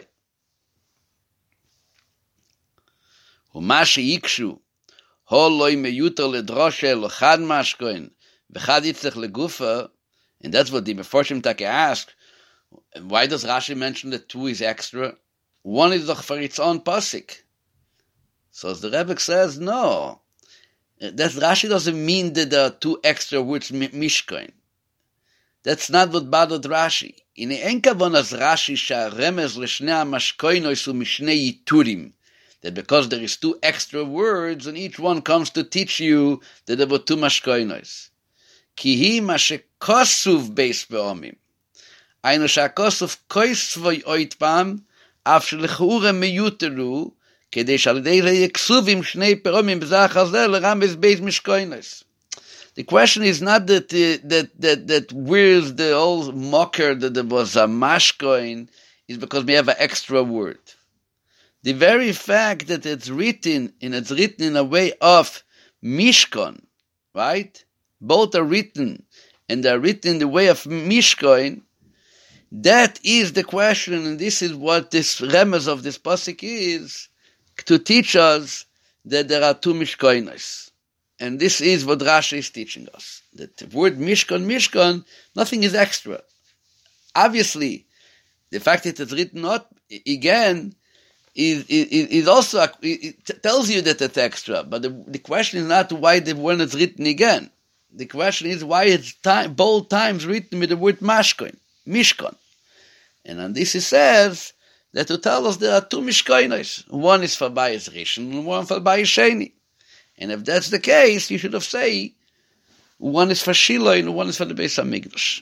Umashi ikshu, holoi meyuter ledroshe lochad mashkoin, v'chad yitzech legufa, and that's what the Meforshim Take ask. Why does Rashi mention that two is extra? One is doch for its own pasuk. So as the Rebbe says, no, that Rashi doesn't mean that there are two extra words mishkoin. That's not what bothered Rashi. In the enkavon as Rashi sha remez l'shnei mashkoinos u'mishnei yiturim, that because there is two extra words, and each one comes to teach you that there were two mashkoinos. Ki hi mashekasuv beis be'omim. Ainu shakasuv koisvoi oit pam, af shlechure meyuteru, kedei shalidei leyeksuvim shnei pe'omim b'zach hazeh l'rambes beis mishkoinos. The question is not that uh, that that that where's the old mocker that there was a mashkoin, is because we have an extra word. The very fact that it's written, and it's written in a way of Mishkan, right? Both are written, and they're written in the way of Mishkan. That is the question, and this is what this remez of this pasuk is, to teach us that there are two Mishkoinos. And this is what Rashi is teaching us. That the word Mishkan, Mishkan, nothing is extra. Obviously, the fact that it's written up again is, is, is also, it tells you that it's extra. But the, the question is not why the word is written again. The question is why it's time, both times written with the word Mashkan, Mishkan. And on this he says that to tell us there are two Mishkanos. One is for Bayis Rishon and one for Bayis Sheni. And if that's the case, you should have said one is for Shiloh and one is for the Beis HaMikdash.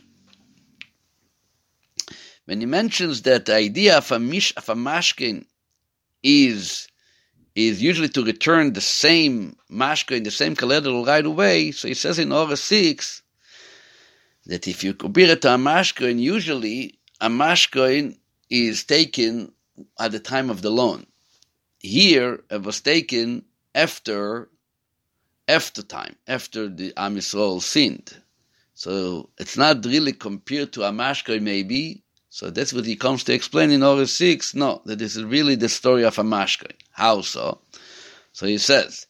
When he mentions that the idea of a, mish, of a mashkin is, is usually to return the same mashkin, the same collateral right away, so he says in Orah six that if you compare it to a mashkin, usually a mashkin is taken at the time of the loan. Here, it was taken after after time, after the Am Yisrael sinned. So it's not really compared to a mashkin maybe. So that's what he comes to explain in Orah six. No, that this is really the story of a mashkin. How so? So he says,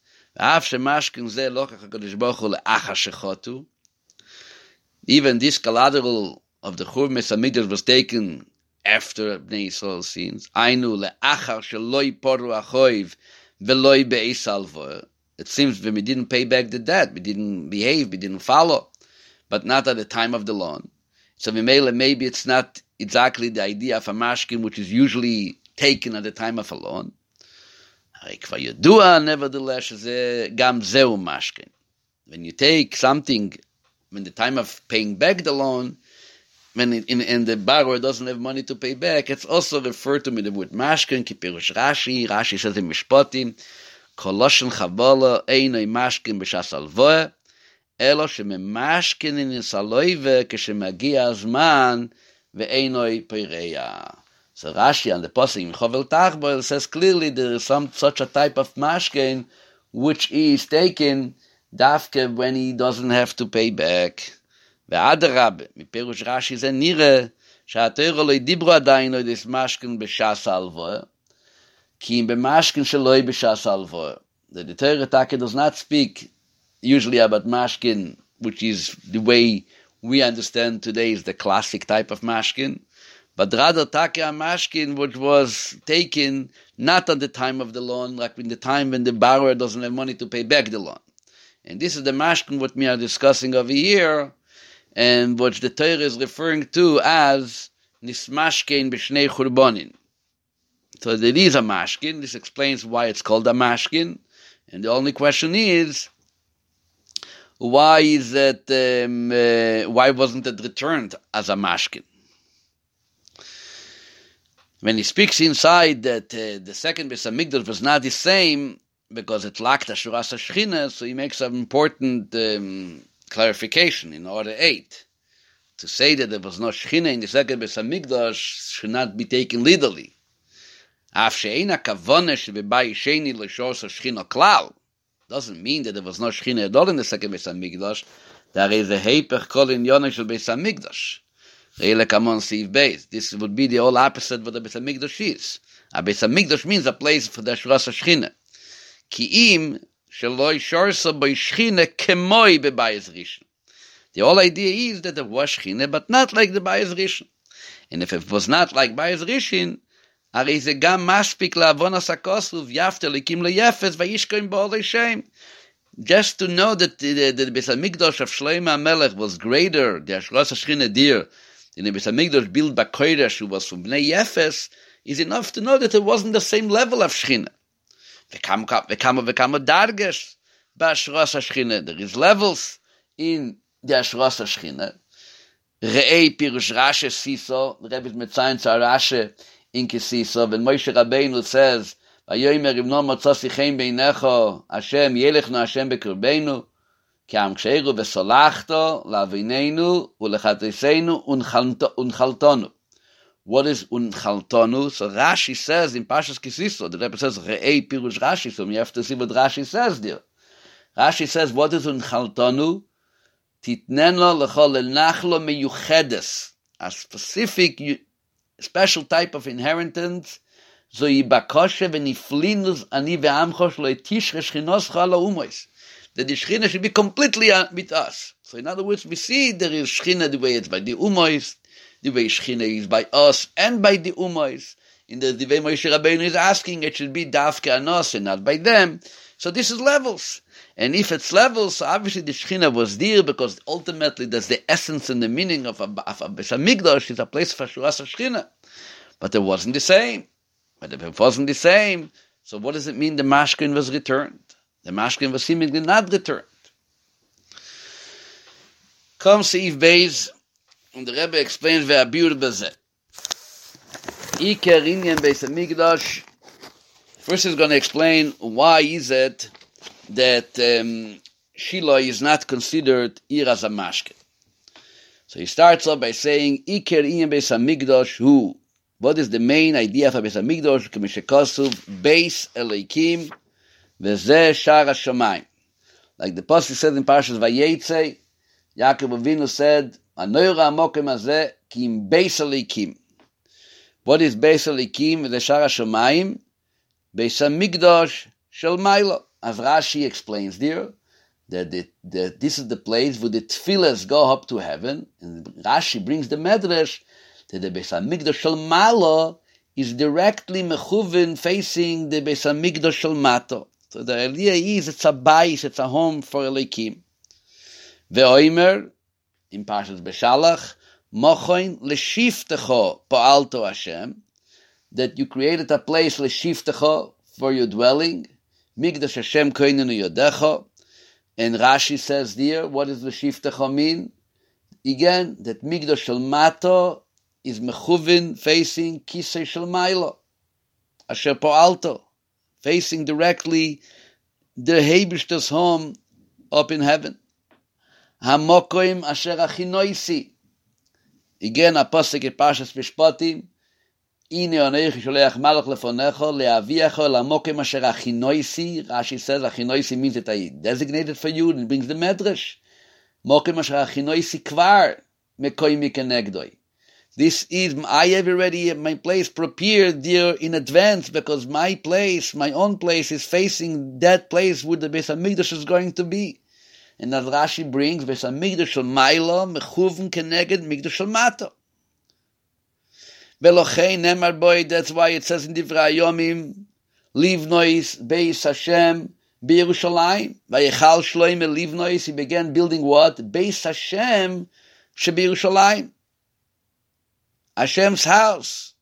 even this collateral of the Churban Beis HaMikdash was taken after Bnei Yisrael sins. Ainu le'achar sheloi poru achoiv veloi be'eis alvoah. It seems when we didn't pay back the debt, we didn't behave, we didn't follow, but not at the time of the loan. So maybe it's not exactly the idea of a mashkin, which is usually taken at the time of a loan. Nevertheless, gam zeu mashkin. When you take something, when the time of paying back the loan, when it, in, and the borrower doesn't have money to pay back, it's also referred to with the word mashkin, ki pirush Rashi. Rashi says in Mishpatim, koloshen chabola einoi mashkin b'shas alvoah, elo shememashkin in isaloive keshemagia azman ve'einoi peireya. So Rashi on the pasuk in Chovel Tachbel says clearly there is some such a type of mashkin which is taken dafke when he doesn't have to pay back. Ve'adarab mi perush Rashi ze nire she'atero lo dibro adayin lo des mashkin b'shas alvoah ki im b'mashkin sheloi b'shas alvoah. The the Torah Taka does not speak usually about mashkin, which is the way we understand today is the classic type of mashkin, but rather Taka mashkin which was taken not at the time of the loan, like in the time when the borrower doesn't have money to pay back the loan. And this is the mashkin what we are discussing over here, and what the Torah is referring to as nismashkin b'shnei churbanin. So there is a mashkin. This explains why it's called a mashkin. And the only question is, why is it? Um, uh, why wasn't it returned as a mashkin? When he speaks inside that uh, the second Beis HaMikdash was not the same because it lacked a Shuras HaShechina, so he makes an important um, clarification in Order eight. To say that there was no Shechina in the second Beis HaMikdash should not be taken literally. Doesn't mean that there was no Shechina at all in the second Beis HaMikdash. There is a heipach kol inyanei shel Beis HaMikdash. Reile kamon siv beis. This would be the whole opposite of what the Beis HaMikdash is. A Beis HaMikdash means a place for the Shuras HaShechina. Ki im sheloi shorsa by Shechina kemoi bebayis rishon. The whole idea is that there was Shechina, but not like the Bayis Rishon. And if it was not like Bayis Rishon, הרי זה גם מספיק לעוון הסקוסו, ויפת ליקים ליפס, וישכון בעולי שם. Just to know that the, the, the Beis HaMikdash of Shlomo HaMelech was greater, the Shuras HaShechina dir, than the Beis HaMikdash built by Kodesh, who was from Bnei Yefes, is enough to know that it wasn't the same level of Shechina. V'kamo v'kamo darges by Shuras HaShechina. There is levels in the Shuras HaShechina. Re'ei pirush Rashi Siso, the Rebbe is mitzayin to Rashi, in Kisisa, when Moshe Rabbeinu says, "Vayomer im no motzasi chen beinecho, Hashem yelechnu Hashem bekrbeinu, ki am ksheru v'solachto lavinenu ulechatesenu unchaltonu." What is unchaltonu? So Rashi says in Pashas Kisisa, the Rebbe says Re'ei pirush Rashi, so you have to see what Rashi says there. Rashi says, what is unchaltonu? Titneno lechol elnachlo meyuchedes, a specific special type of inheritance, so yibakoshe v'niflinus ani ve'amchosh lo etishre shchinos chala umois, that the Shechina should be completely with us. So in other words, we see there is Shechina the way it's by the Umois, the way Shechina is by us and by the Umois. In the, the way Moshe Rabbeinu is asking, it should be Dafke and us and not by them. So this is levels. And if it's levels, so obviously the Shechina was there because ultimately that's the essence and the meaning of a, of a Beis HaMikdash is a place for Shuras Shechina. But it wasn't the same. But if it wasn't the same, so what does it mean the Mashkin was returned? The Mashkin was seemingly not returned. Come Seif Beis, and the Rebbe explains very beautifully. Iker Inyan Beis HaMikdash. First he's going to explain why is it that um, Shiloh is not considered Ir as a Mashkin. So he starts off by saying, Iker Inyan Beis HaMikdash Hu. What is the main idea of Beis HaMikdash? K'mishekasuv Beis Elokim V'zeh Shar HaShamayim. Like the Pasuk said in Parshas Vayetze, Yaakov Avinu said, Anoira Amokim Hazeh Ki Im Beis Elokim. What is Beis Elokim V'zeh Shar HaShamayim? Beis HaMikdash Shel Mailo. As Rashi explains there, that the, the, this is the place where the tefillahs go up to heaven, and Rashi brings the Medrash that the Beis HaMikdash Shel Mailo is directly mechuven facing the Beis HaMikdash Shel Mato. So the idea is it's a bais, it's a home for Elokim. Ve'oimer, in Parshas Beshalach, mochoin l'shiftecho po'alto Hashem, that you created a place l'shiftecho for your dwelling, Mikdash Hashem koinenu yodecho, and Rashi says there, what does l'shiftecho mean? Again, that Mikdash Shel Mato is mechuvin facing Kisei Shel Mailo, Asher po'alto, facing directly the Heibishter's home up in heaven. Hamokoim Asher Achinoisi. Again, a pasuk in Parshas Mishpatim, Ine oneich sholeach malach lefonecho leaviacho lamokim asher achinoisi. Rashi says achinoisi means that I designated for you, and it brings the medrash. Mokim asher achinoisi kvar mekoimi kenegdoi. This is, I have already my place prepared there in advance, because my place, my own place, is facing that place where the Beis HaMikdash is going to be. And as Rashi brings, Beis HaMikdash shel Mailo mechuvn keneged Mikdash shel Mato. Velochein nemar boy, that's why it says in Divrei Hayomim, Livnois Beis Hashem BeYerushalayim, Vayechal Shloime Livnois, he began building what? Beis Hashem sheBeYerushalayim. Hashem's house,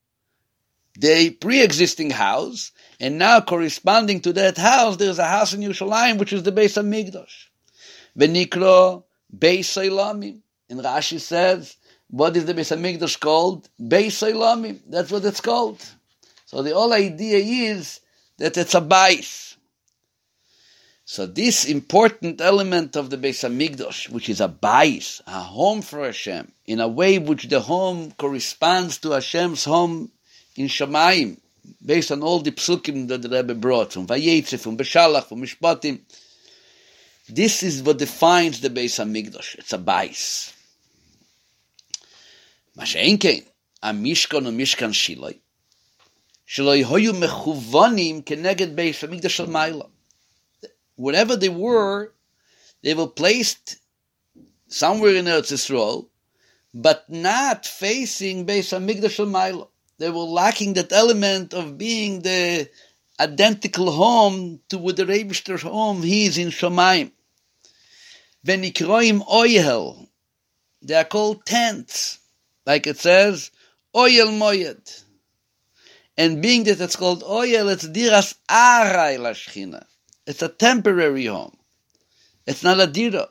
the pre-existing house, and now corresponding to that house, there's a house in Yerushalayim, which is the Beis HaMikdash. V'nikro Beis Eilamim. And Rashi says, what is the Beis HaMikdash called? Beis Eilamim. That's what it's called. So the whole idea is that it's a bais. So this important element of the Beis HaMikdash, which is a bais, a home for Hashem, in a way which the home corresponds to Hashem's home in Shamayim, based on all the psukim that the Rebbe brought, from Vayetze, from Beshalach, from Mishpatim. This is what defines the Beis HaMikdash. It's a bais. Masha'enkein, a Mishkan or Mishkan Shiloi, Shiloi hoyu mechuvanim keneged Beis HaMikdash shel Mailo. Wherever they were, they were placed somewhere in Eretz Yisrael, but not facing Beis HaMikdash shel Mailo. They were lacking that element of being the identical home to where the Rebishter's home he is in Shamayim. Venikroim oyel, they are called tents, like it says, oyel moyed. And being that it's called oyel, it's diras aray lashchina. It's a temporary home. It's not a dira.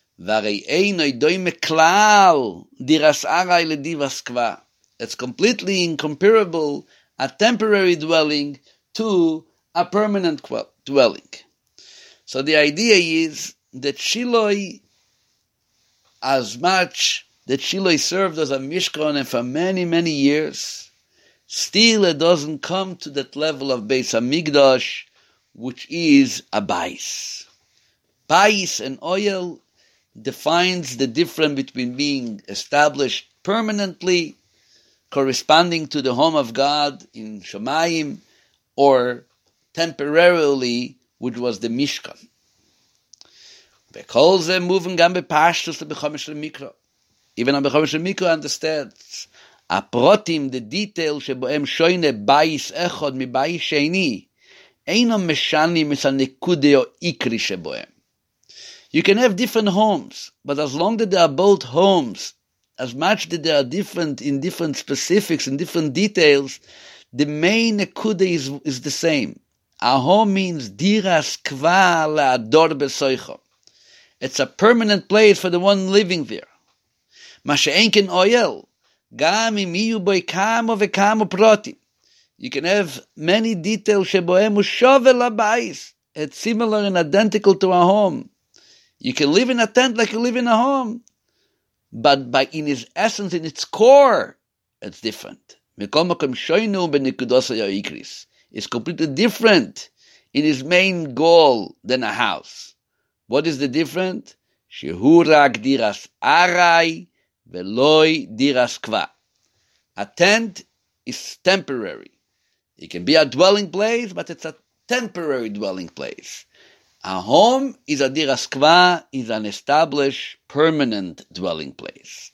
It's completely incomparable, a temporary dwelling to a permanent dwelling. So the idea is that Shiloh, as much that Shiloh served as a Mishkan and for many, many years, still it doesn't come to that level of Beis HaMikdash, which is a bais. Bais and oil defines the difference between being established permanently, corresponding to the home of God in Shamayim, or temporarily, which was the Mishkan. Bekol ze moving gam bepashtus the bechomish mikro. Even a bechomish mikro understands a protim the detail sheboem shoyne bayis echod mi bayis sheni. Einam meshani misanekude o ikri sheboem. You can have different homes, but as long as they are both homes, as much that they are different in different specifics, in different details, the main nekude is, is the same. A home means diras kva le'ador besoicho. It's a permanent place for the one living there. Masha'enken oyel, gam im iyu boi kamo vekamo protim. You can have many details sheboem ushove labais. It's similar and identical to a home. You can live in a tent like you live in a home, but by in its essence, in its core, it's different. It's completely different in its main goal than a house. What is the difference? Shehurak diras arai veloi diras kva. A tent is temporary. It can be a dwelling place, but it's a temporary dwelling place. A home is a diras kva, is an established, permanent dwelling place.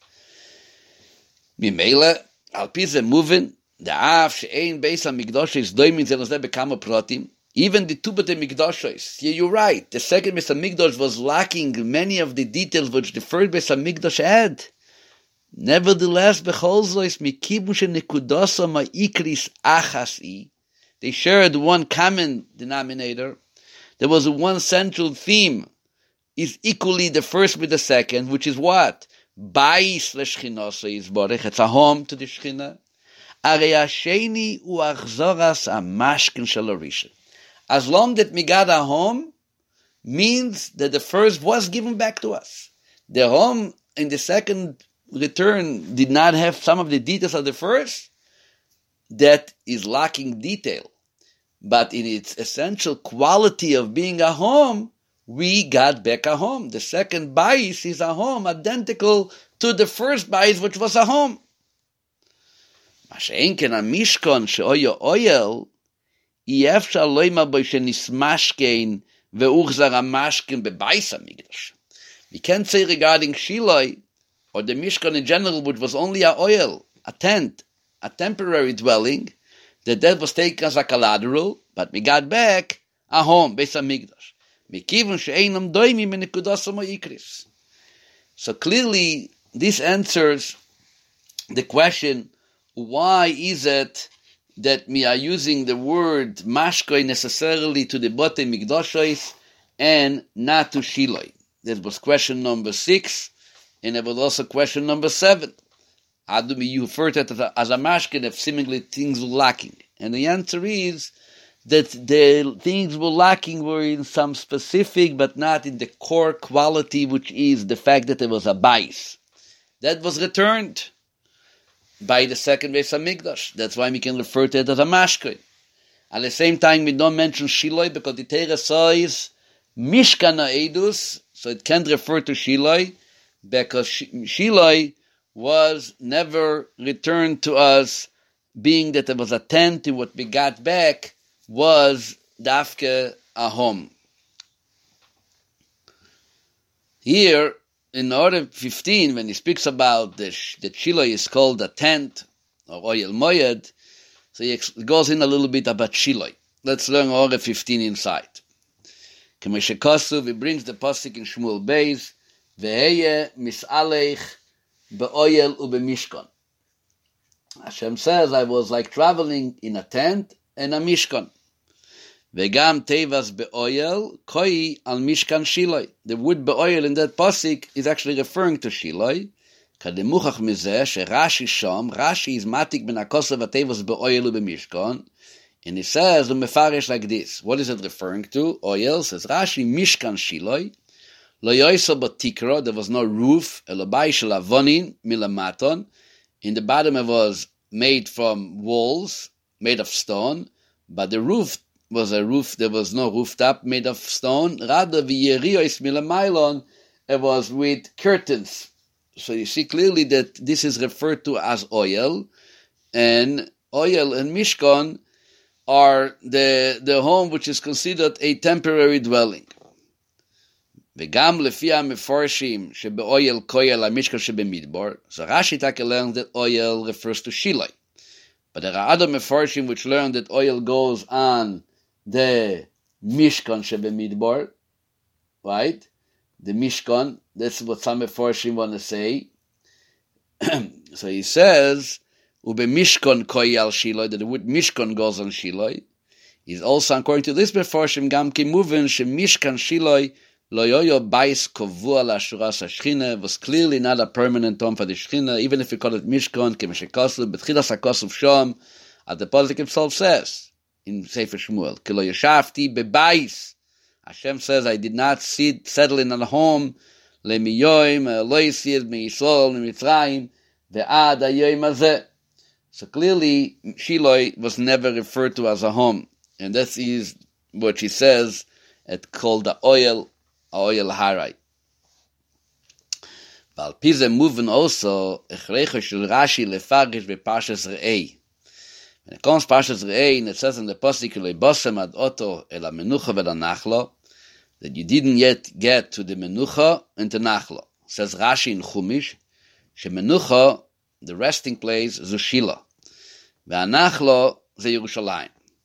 Mimele, al pi ze moving, the af she'ein beis hamikdash is doimin ze nozeh bekama protim. Even the two bete mikdashos. Yeah, you're right. The second beis hamikdash was lacking many of the details which the first beis hamikdash had. Nevertheless, bechol zois mikibush nekudasa ma'ikris achasi. They shared one common denominator. There was one central theme, is equally the first with the second, which is what? Bayis l'shchinosa yizborech. It's a home to the Shechina. Arei hasheni hu achzoras hamashkin shel harishon. As long that we got a home, means that the first was given back to us. The home in the second return did not have some of the details of the first. That is lacking detail. But in its essential quality of being a home, we got back a home. The second bayis is a home identical to the first bayis, which was a home. Masha'enken a mishkon she'oyo oyel, iefshar loima boi shenismashkein ve'uchzar hamashkin bebayis hamikdash. We can't say regarding Shiloi, or the mishkan in general, which was only a oil, a tent, a temporary dwelling, that that was taken as a collateral, but we got back a home, Beis HaMikdash. Mikivun she'einam doimi menekudasa mo'ikris. So clearly, this answers the question, why is it that we are using the word mashkoi necessarily to the Bote Mikdashos and not to Shiloi? That was question number six, and it was also question number seven. How do you refer to it as a mashkin if seemingly things were lacking? And the answer is that the things were lacking were in some specific, but not in the core quality, which is the fact that there was a bais. That was returned by the second Beis HaMikdash. That's why we can refer to it as a mashkin. At the same time, we don't mention Shiloi because the Torah says Mishkan Ha'edus, so it can't refer to Shiloi because Shiloi was never returned to us, being that there was a tent, and what we got back was dafke a home. Here, in order fifteen, when he speaks about the that Shiloh is called a tent, or Oyel Moyed, so he goes in a little bit about Shiloh. Let's learn order fifteen inside. K'meshekasuv, he brings the pasuk in Shmuel Beis, Ve'eye mis'alech be'oyel u'bemishkan. Hashem says, I was like traveling in a tent and a mishkan. Ve'gam tevas be'oyel koi al mishkan Shiloi. The word be'oyel in that pasuk is actually referring to Shiloi. Kademuchach mizeh she Rashi shom, Rashi is matik ben hakosav tevas be'oyel u'bemishkan. And he says, the mefarish like this. What is it referring to? Oyel says, Rashi mishkan Shiloi. Lo yoyso batikro, there was no roof. Elobai shel avonin milamaton. In the bottom it was made from walls, made of stone. But the roof was a roof, there was no rooftop made of stone. Rather, v'yeriois milamailon, it was with curtains. So you see clearly that this is referred to as oil. And oil and mishkan are the, the home which is considered a temporary dwelling. וגם לפי המפורשים שבאויל koyel המשכן שבמדבר, so Rashi Taka learned that oil refers to Shiloi. But there are other Mefarshim which learn that oil goes on the Mishkan Shebemidbar, right? The Mishkan, that's what some Mefarshim want to say. So he says, Ube Mishkan koyel Shiloi, that the word Mishkan goes on Shiloi. Is also, according to this Mefarshim, Gam Kimuven, She Mishkan Shiloi, Lo yoyo bais kovua la'ashuras hashchina, was clearly not a permanent home for the Shechina, even if you call it Mishkan, kemeshekoslu, betchilas hakosuf shom, as the Pasuk himself says in Sefer Shmuel, Ki lo yashavti bebais. Hashem says, I did not sit, settle in a home, lemiyoim, lo yisid, me'yisrael, me'mitzrayim, ve'ad hayoim hazeh. So clearly, Shiloi was never referred to as a home, and that is what she says, it called the oil, oil harai. But Pisa moving also, Echrecho shel Rashi lefarish beParshas Re'ei. When it comes to Parshas Re'ei, and it says in the Pasuk, Lo yibosem ad oto el hamenucha vel hanachlo, that you didn't yet get to the menucha and the nachlo. Says Rashi in Chumash, she menucha, the resting place, is Shilo, ve'hanachlo ze Yerushalayim.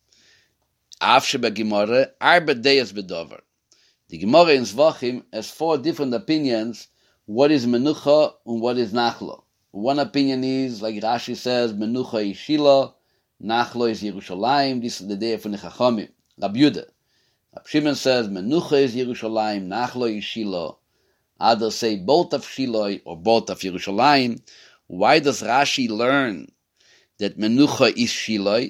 Av shebegimore, arba deyes bedover. The Gemara in Zvachim has four different opinions, what is menucha and what is nachlo. One opinion is, like Rashi says, menucha is Shilo, nachlo is Yerushalayim, this is the day of the Chachamim. Rabbi Yehuda. Rabbi Shimon says, menucha is Yerushalayim, nachlo is Shilo. Others say both of Shilo or both of Yerushalayim. Why does Rashi learn that menucha is Shilo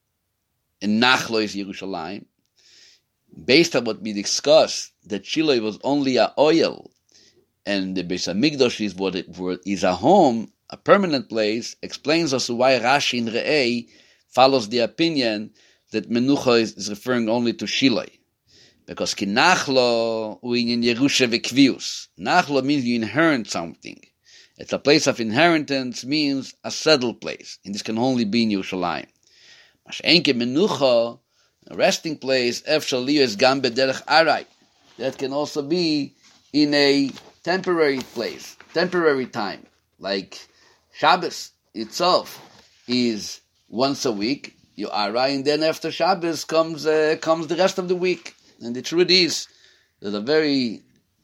and nachlo is Yerushalayim? Based on what we discussed, that Shiloi was only a oil, and the Beis Hamikdash is what it is a home, a permanent place, explains also why Rashi in Re'ei follows the opinion that Menucha is, is referring only to Shiloi. Because ki nachlo u'inyan Yerusha v'kvius. Nachlo means you inherit something. It's a place of inheritance, means a settled place, and this can only be in Yerushalayim. Mashenke Menucha, a resting place, efshal liyos gam bederech arai. That can also be in a temporary place, temporary time. Like Shabbos itself is once a week, you arai, and then after Shabbos comes uh, comes the rest of the week. And the truth is, there's a very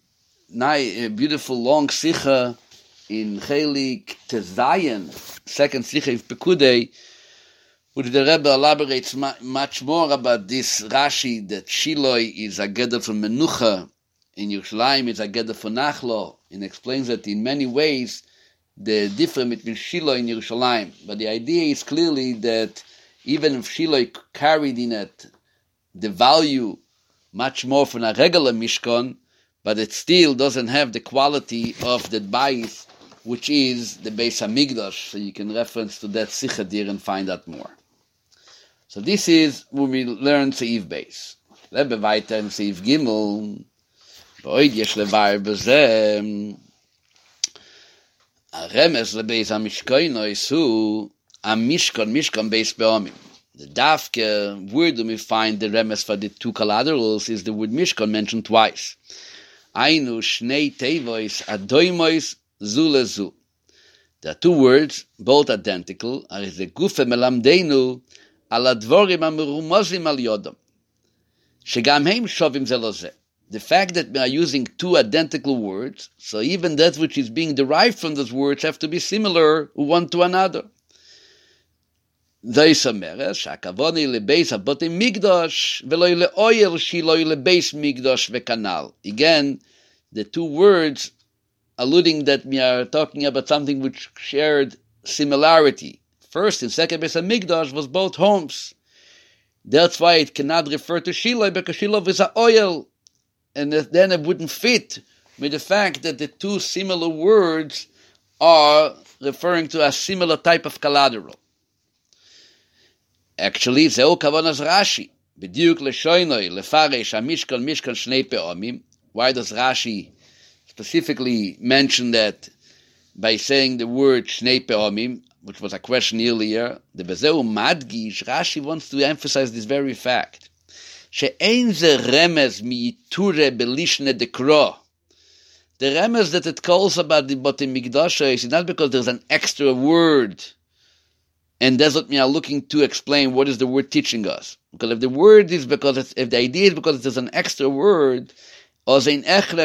nice, beautiful, long sicha in Chelik Tezayin, second sicha of Pekudei, which the Rebbe elaborates much more about this Rashi, that Shiloi is a geder for Menucha, in Yerushalayim is a geder for Nachlo, and explains that in many ways, the difference between Shiloi and Yerushalayim. But the idea is clearly that even if Shiloi carried in it the value much more from a regular Mishkan, but it still doesn't have the quality of the Bayis, which is the Beis Hamikdash. So you can reference to that Sicha there and find out more. So this is when we learn Seif Beis. Lebe weiter in Seif Gimel. Boyd yesh levar bezem. A remes lebeis hamishkoino isu a mishkan mishkan beis be'omim. The dafke word we find the remes for the two collaterals is the word mishkan mentioned twice. Ainu shnei tevois adoimois zu lezu. There are two words, both identical, are the gufe melamdeinu al advorim amerumozim al yodam. Shegam heim shovim zelozeh. The fact that we are using two identical words, so even that which is being derived from those words have to be similar one to another. Again, the two words alluding that we are talking about something which shared similarity. First and second Beis Hamikdash was both homes. That's why it cannot refer to Shiloh, because Shiloh is an oil. And then it wouldn't fit with the fact that the two similar words are referring to a similar type of collateral. Actually, zeu kavanas Rashi. B'diuk leshoinoi lefaresh hamishkan mishkan shnei pe'omim. Why does Rashi specifically mention that by saying the word shnei pe'omim, which was a question earlier? The bezeu madgish, Rashi wants to emphasize this very fact. She'ein ze remez mi yiture belishne dekro. The remez that it calls about the Bate Mikdash is not because there's an extra word, and that's what we are looking to explain what is the word teaching us. Because if the word is because it's, if the idea is because there's an extra word, so you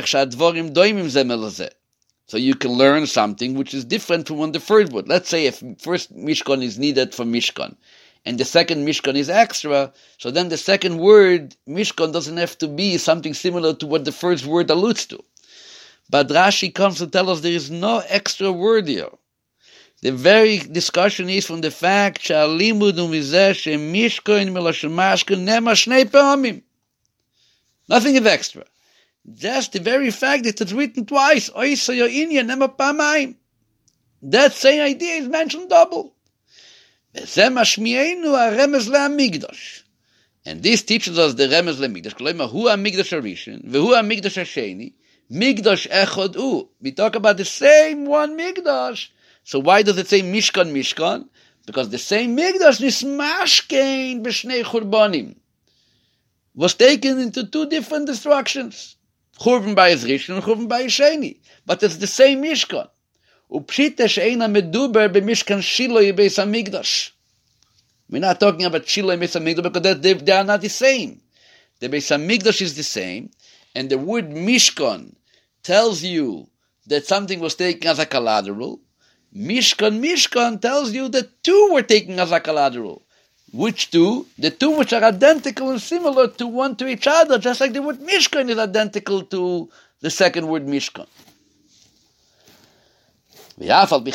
can learn something which is different from when the first word. Let's say if first Mishkan is needed for Mishkan, and the second Mishkan is extra, so then the second word, Mishkan, doesn't have to be something similar to what the first word alludes to. But Rashi comes to tell us there is no extra word here. The very discussion is from the fact nothing is extra. Just the very fact that it's written twice. That same idea is mentioned double. And this teaches us the Remez LeMikdash. Hu HaMikdash HaRishon, V'hu HaMikdash HaSheni, Mikdash Echad U. We talk about the same one Mikdash. So why does it say Mishkan, Mishkan? Because the same Mikdash is Mashkein B'Shnei Churbanim. Was taken into two different destructions. Churban Bayis Rishon and Churban Bayis Sheni. But it's the same Mishkan. Upshita she'ena meduber b'Mishkan Shiloh Beis HaMikdash. We're not talking about Shiloh and Beis HaMikdash because they, they are not the same. The Beis HaMikdash is the same, and the word Mishkan tells you that something was taken as a collateral. Mishkan, Mishkan tells you that two were taken as a collateral. Which two? The two which are identical and similar to one to each other, just like the word Mishkan is identical to the second word Mishkan. Why doesn't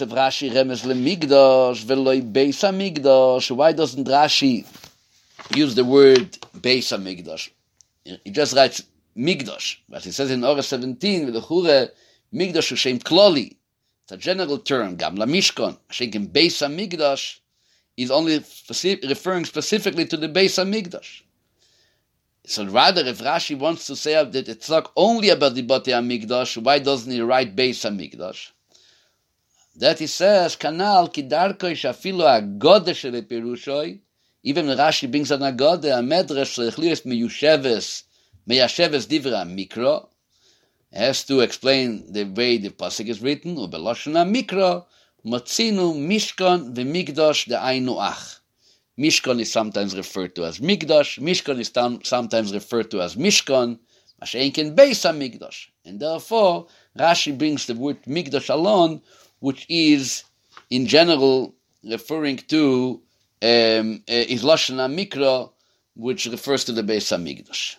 Rashi use the word Beis HaMikdash? He just writes Mikdash. As he says in Orah seventeen, Mikdash Shem Kloli. It's a general term. Gam la Mishkan. Shem Beis HaMikdash is only referring specifically to the Beis HaMikdash. So rather, if Rashi wants to say that it's not only about the Bate HaMikdash, why doesn't he write Beis HaMikdash? That he says, Kanal kidarkoi shafilo agode shele pirushoi. Even Rashi brings an agode, a medrash lechlius meyusheves, meyasheves divra mikro. Has to explain the way the pasuk is written. Ubeloshana mikro. Motzinu Mishkan v'Mikdash de'aynu ach. Mishkan is sometimes referred to as Mikdash. Mishkan is tam- sometimes referred to as Mishkan. Mashenken Beis HaMikdash. And therefore, Rashi brings the word Mikdash alone, which is, in general, referring to um, uh, is Lashon HaMikra, which refers to the Beis HaMikdash.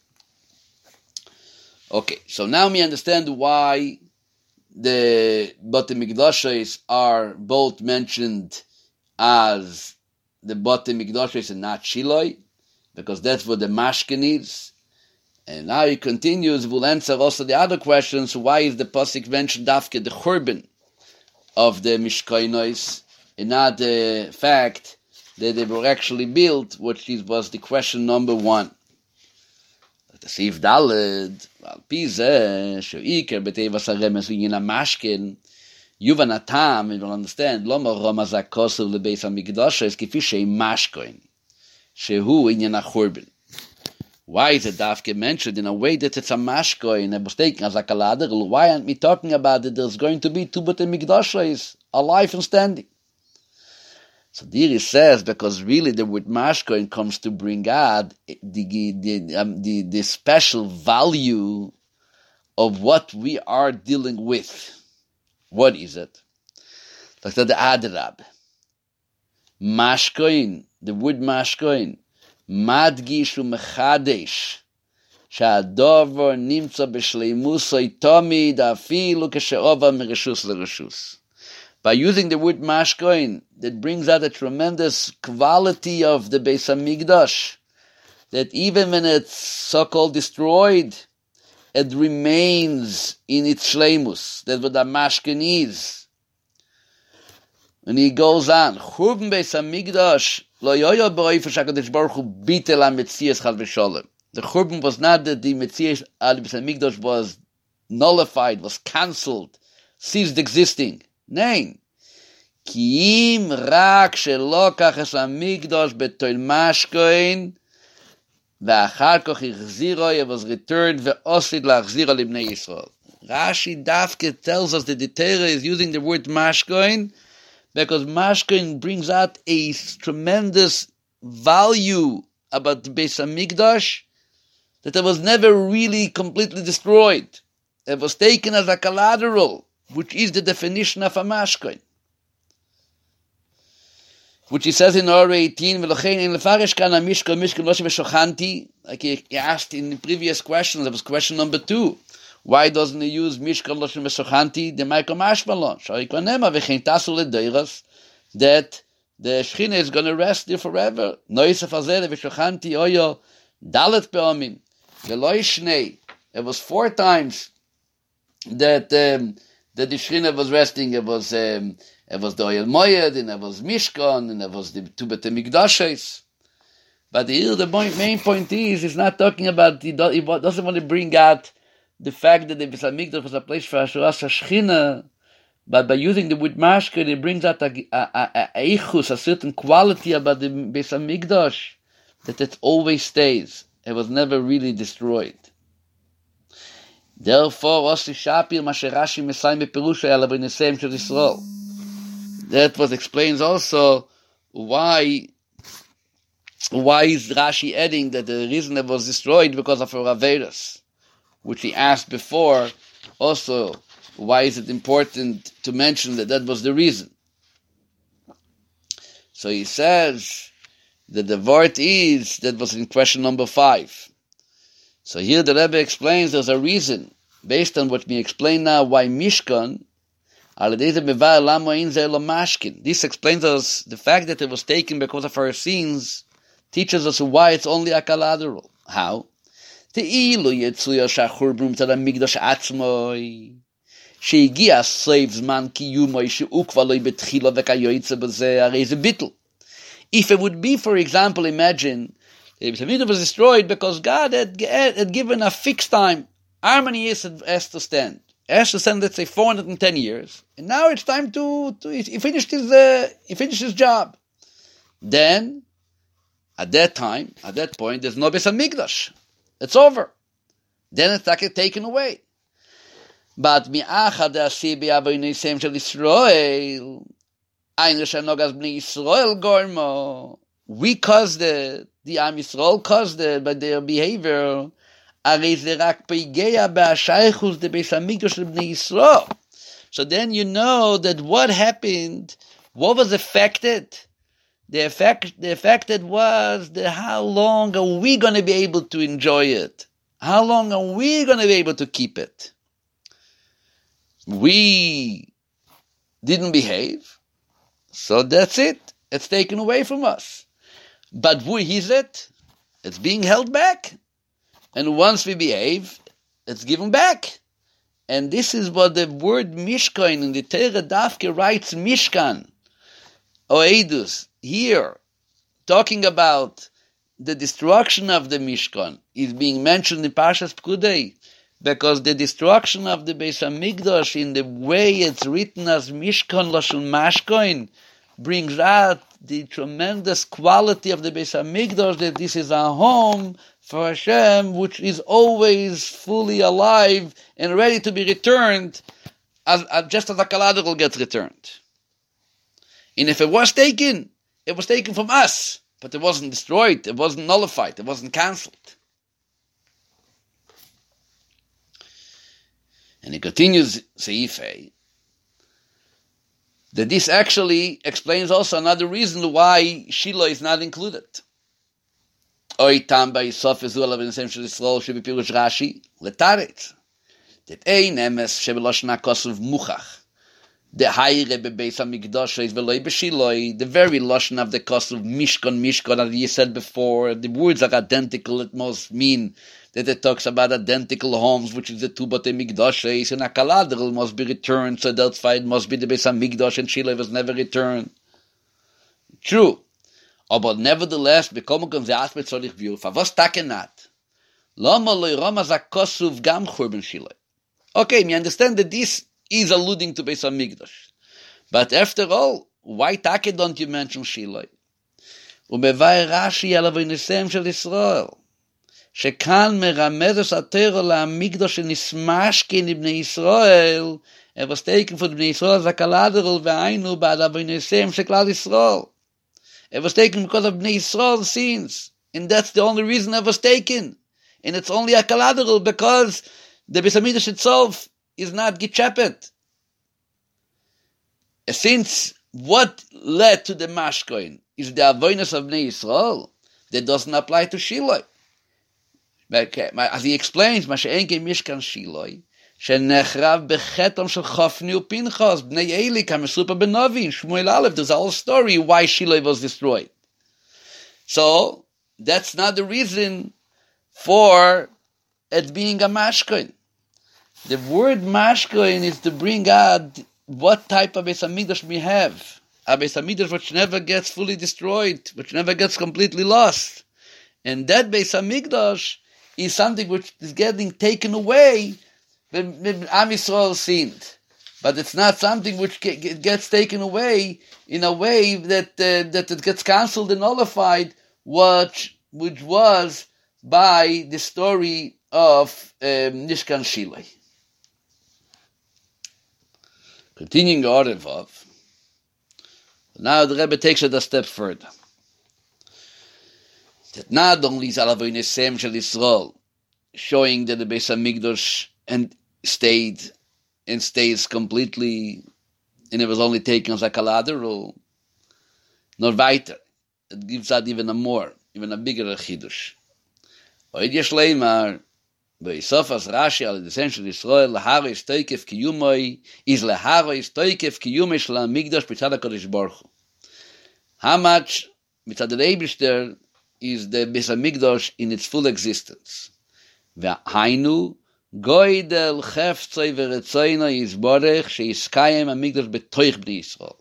Okay, so now we understand why the Bate Mikdashos are both mentioned as the Bate Mikdashos and not Shiloh, because that's what the Mashkin is. And now he continues, we'll answer also the other questions. Why is the Pasuk mentioned Dafke, the Churban of the Mishkainos, and not the fact that they were actually built, which was the question number one. The Sif Daled, Al Pize, Shoiker, Betevas Aremes, Yina Mashkin, Yuvan Atam, you will understand, Loma Roma Zakosu, the Beis HaMikdash, is Kifishe Mashkoin, Shehu in Yana Churban. Why is it Dafke mentioned in a way that it's a mashkoin, a mistake, as a kalader? Why aren't we talking about it? There's going to be two Bate Mikdashos alive and standing. So there it says, because really the word mashkoin comes to bring out the, the, um, the, the special value of what we are dealing with. What is it? Like the Adrab. Mashkoin, the word mashkoin, מדגיש ומחדש שהדובר נמצא בשלימוסוי תמיד אפילו כשעובר מרשוס לרשוס. By using the word mashkoin, that brings out a tremendous quality of the Beis HaMikdash, that even when it's so-called destroyed, it remains in its shleimus. That's what the mashkoin is. And he goes on, Churban Beis HaMikdash Lo yoyo b'roifer shakadosh baruch hu bitel ha-metzias chas v'sholem. The Churban was not that the Metzias al Beis HaMikdash was nullified, was cancelled, ceased existing. Nein. Ki im rak shelokach es HaMikdash betoil mashkoin ve'achar koch ichziro, it was returned ve'osid la'achziro libnei Yisrael. Rashi Dafke tells us that the Torah is using the word mashkoin because mashkoin brings out a tremendous value about the Beis Hamikdash that it was never really completely destroyed. It was taken as a collateral, which is the definition of a mashkoin. Which he says in Or eighteen, like he asked in the previous questions, that was question number two. Why doesn't he use Mishkan Loshem V'Shochanti? The Michael Mashmalon. Shoikonema v'chein tasu l'deiras, that the Shechina is going to rest there forever. Noisef Azere V'Shochanti Oyo Dalet Pe'omim V'loi Shnei. It was four times that um, that the Shechina was resting. It was um, it was the Oyel Moyed, and it was Mishkan, and it was the two Beit Mikdashes. But here the main point is, he's not talking about, he doesn't want to bring out the fact that the Beis Hamikdash was a place for Ashuras Shechina, but by using the word mashkin, it brings out a, a, a, a, a certain quality about the Beis Hamikdash, that it always stays. It was never really destroyed. Therefore, Osi Shapir Masherashi Mesayim Beperusha Ela B'Nesem Shel Yisrael. That was explains also why why is Rashi adding that the reason it was destroyed because of her Averas, which he asked before. Also, why is it important to mention that that was the reason? So he says that the word is, that was in question number five. So here the Rebbe explains there's a reason, based on what we explain now, why Mishkan, this explains us the fact that it was taken because of our sins, teaches us why it's only a collateral. How? שהגיע סייב זמן קיומוי שהוקבע לו בתחילה וכיוצא בזה, הרי זה ביטל. If it would be, for example, imagine the Beis was destroyed because God had, had given a fixed time. How many years it has to stand? It has to stand, let's say, four hundred ten years. And now it's time to, to he finished his, uh, he finished his job. Then, at that time, at that point, there's no Beis Hamikdash. It's over. Then it's like taken away. But mi'achad asi b'avonosem shel Yisrael, ein shenogas bnei Yisrael gormo, we caused it, the Am Yisrael caused it by their behavior. Arei ze rak peigeya b'ashaychus de Beis Hamikdash bnei Yisrael. So then you know that what happened, what was affected. The effect, the affected was the how long are we going to be able to enjoy it? How long are we going to be able to keep it? We didn't behave, so that's it. It's taken away from us. But who is it? It's being held back. And once we behave, it's given back. And this is what the word Mishkan in the Torah Dafke writes Mishkan, Oedus, here, talking about the destruction of the Mishkan, is being mentioned in Parshas Pkudei, because the destruction of the Beis Hamikdash, in the way it's written as Mishkan Lashon Mashkoin, brings out the tremendous quality of the Beis Hamikdash, that this is a home for Hashem, which is always fully alive and ready to be returned, as, as just as a collateral gets returned. And if it was taken, it was taken from us, but it wasn't destroyed, it wasn't nullified, it wasn't cancelled. And he continues, Seifei, that this actually explains also another reason why Shiloh is not included. Oy tam by Sof Ezul of Nesem Shel Yisrael Shebi Pirush Rashi letaret that ein emes shebeloshna kosuv muchach. The Hayre Bebeis Hamikdash is Veloi B'Shiloi, the very Lashon of the cost of Mishkan, Mishkan, as you said before, the words are identical. It must mean that it talks about identical homes, which is the two Batei Mikdashes, and a collateral must be returned, so that's why it must be the Beis Hamikdash, and Shiloi was never returned. True. But nevertheless, bekommen können sie Asmet Zolich V'Yurfa. Was takenat? Lama loy Rama Zakosuv Gam Churban Shiloi. Okay, we understand that this is alluding to Beis Hamikdash. But after all, why take don't you mention Shiloi? Ubevai Rashi Ela V'Nesem Shel Yisrael. שכאן מרמז התורה להמקדוש שנסמשכן לבני ישראל, it was taken for Bnei Yisrael as a collateral, ve'ainu ba'ad avonoseihem sheklal Yisrael. It was taken because of Bnei Yisrael's sins, and that's the only reason it was taken. And it's only a collateral because the Beis Hamikdash itself is not gechapet. Since what led to the mashkoin is the avonos of Bnei Yisrael, that doesn't apply to Shiloh. As he explains, Masha'enke Mishkan Shiloh, שנחרב בחטאם של חופני ופנחס, בני אלי, כמסופר בנביא, שמואל א', there's a whole story why Shiloh was destroyed. So, that's not the reason for it being a mashkoin. The word mashkoin is to bring out what type of Beis Hamikdash we have. A Beis Hamikdash which never gets fully destroyed, which never gets completely lost. And that Beis Hamikdash is something which is getting taken away when, when Am Yisrael sinned. But it's not something which gets taken away in a way that uh, that it gets cancelled and nullified, which, which was by the story of um, Mishkan Shiloh. Continuing the order of, now the Rebbe takes it a step further. That not only is Avonoseihem Shel Yisrael showing that the Beis Hamikdash and stayed and stays completely, and it was only taken as a collateral, nor weiter. It gives out even a more, even a bigger chidush. Oid yesh leimar, Beisofas Rashi al Avonoseihem Shel Yisrael laharo is toikef kiyumoi is laharo is toikef kiyumoi shel Hamikdash b'tzad HaKadosh Baruch Hu. How much b'tzad Eibishter is the Beis Hamikdash in its full existence? V'hainu goydel cheftzoi v'retzoino yizborech sheyiskayim Hamikdash b'toich b'nei Yisrael.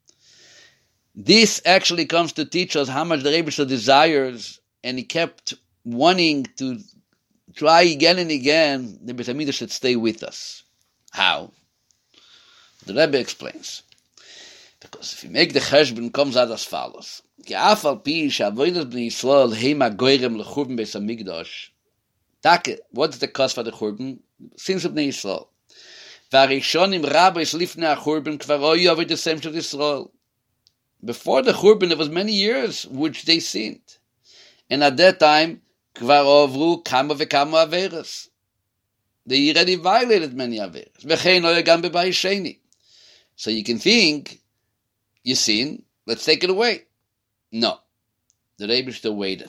This actually comes to teach us how much the Eibishter desires, and he kept wanting to try again and again the Beis Hamikdash should stay with us. How? The Rebbe explains. Because if you make the cheshbon, comes out as follows. Ge'af al pi she'avodas b'nei Yisrael heima goyrem lechurban Beis Hamikdash. Take, what's the cause for the churban? Sins of Bnei Yisrael. V'arishonim rabbis lifnei ha'churban kvar oyu avodas Shel Yisrael. Before the churban, there was many years which they sinned. And at that time, kvar ovru kama v'kama averas. They already violated many averas. V'chein oyu gam b'bayis sheni. So you can think, you sin, let's take it away. No. The Rebbe waited.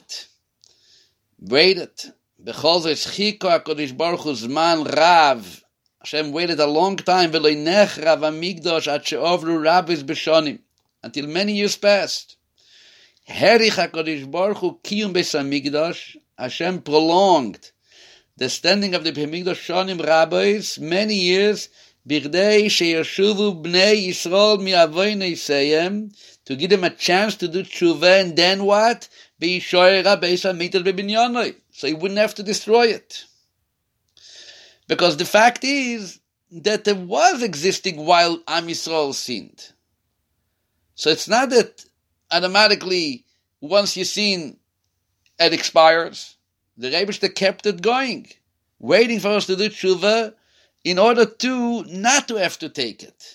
Waited. Bechol zeh schiko HaKadosh Baruch Hu zman rav. Hashem waited a long time. V'lo nechrav Hamikdash ad she'ovru rabbis b'shonim. Until many years passed. Herich HaKadosh Baruch Hu kiyum Beis Hamikdash. Hashem prolonged the standing of the Beis Hamikdash shonim rabbis many years. Birdei sheyashuvu bnei Yisrael mi'avonoseihem, to give them a chance to do tshuva, and then what? B'yishoyera Beis Hamikdash b'binyanoi, so he wouldn't have to destroy it. Because the fact is that there was existing while Am Yisrael sinned. So it's not that automatically once you sin, it expires. The Rebbe kept it going, waiting for us to do tshuva, in order to not to have to take it.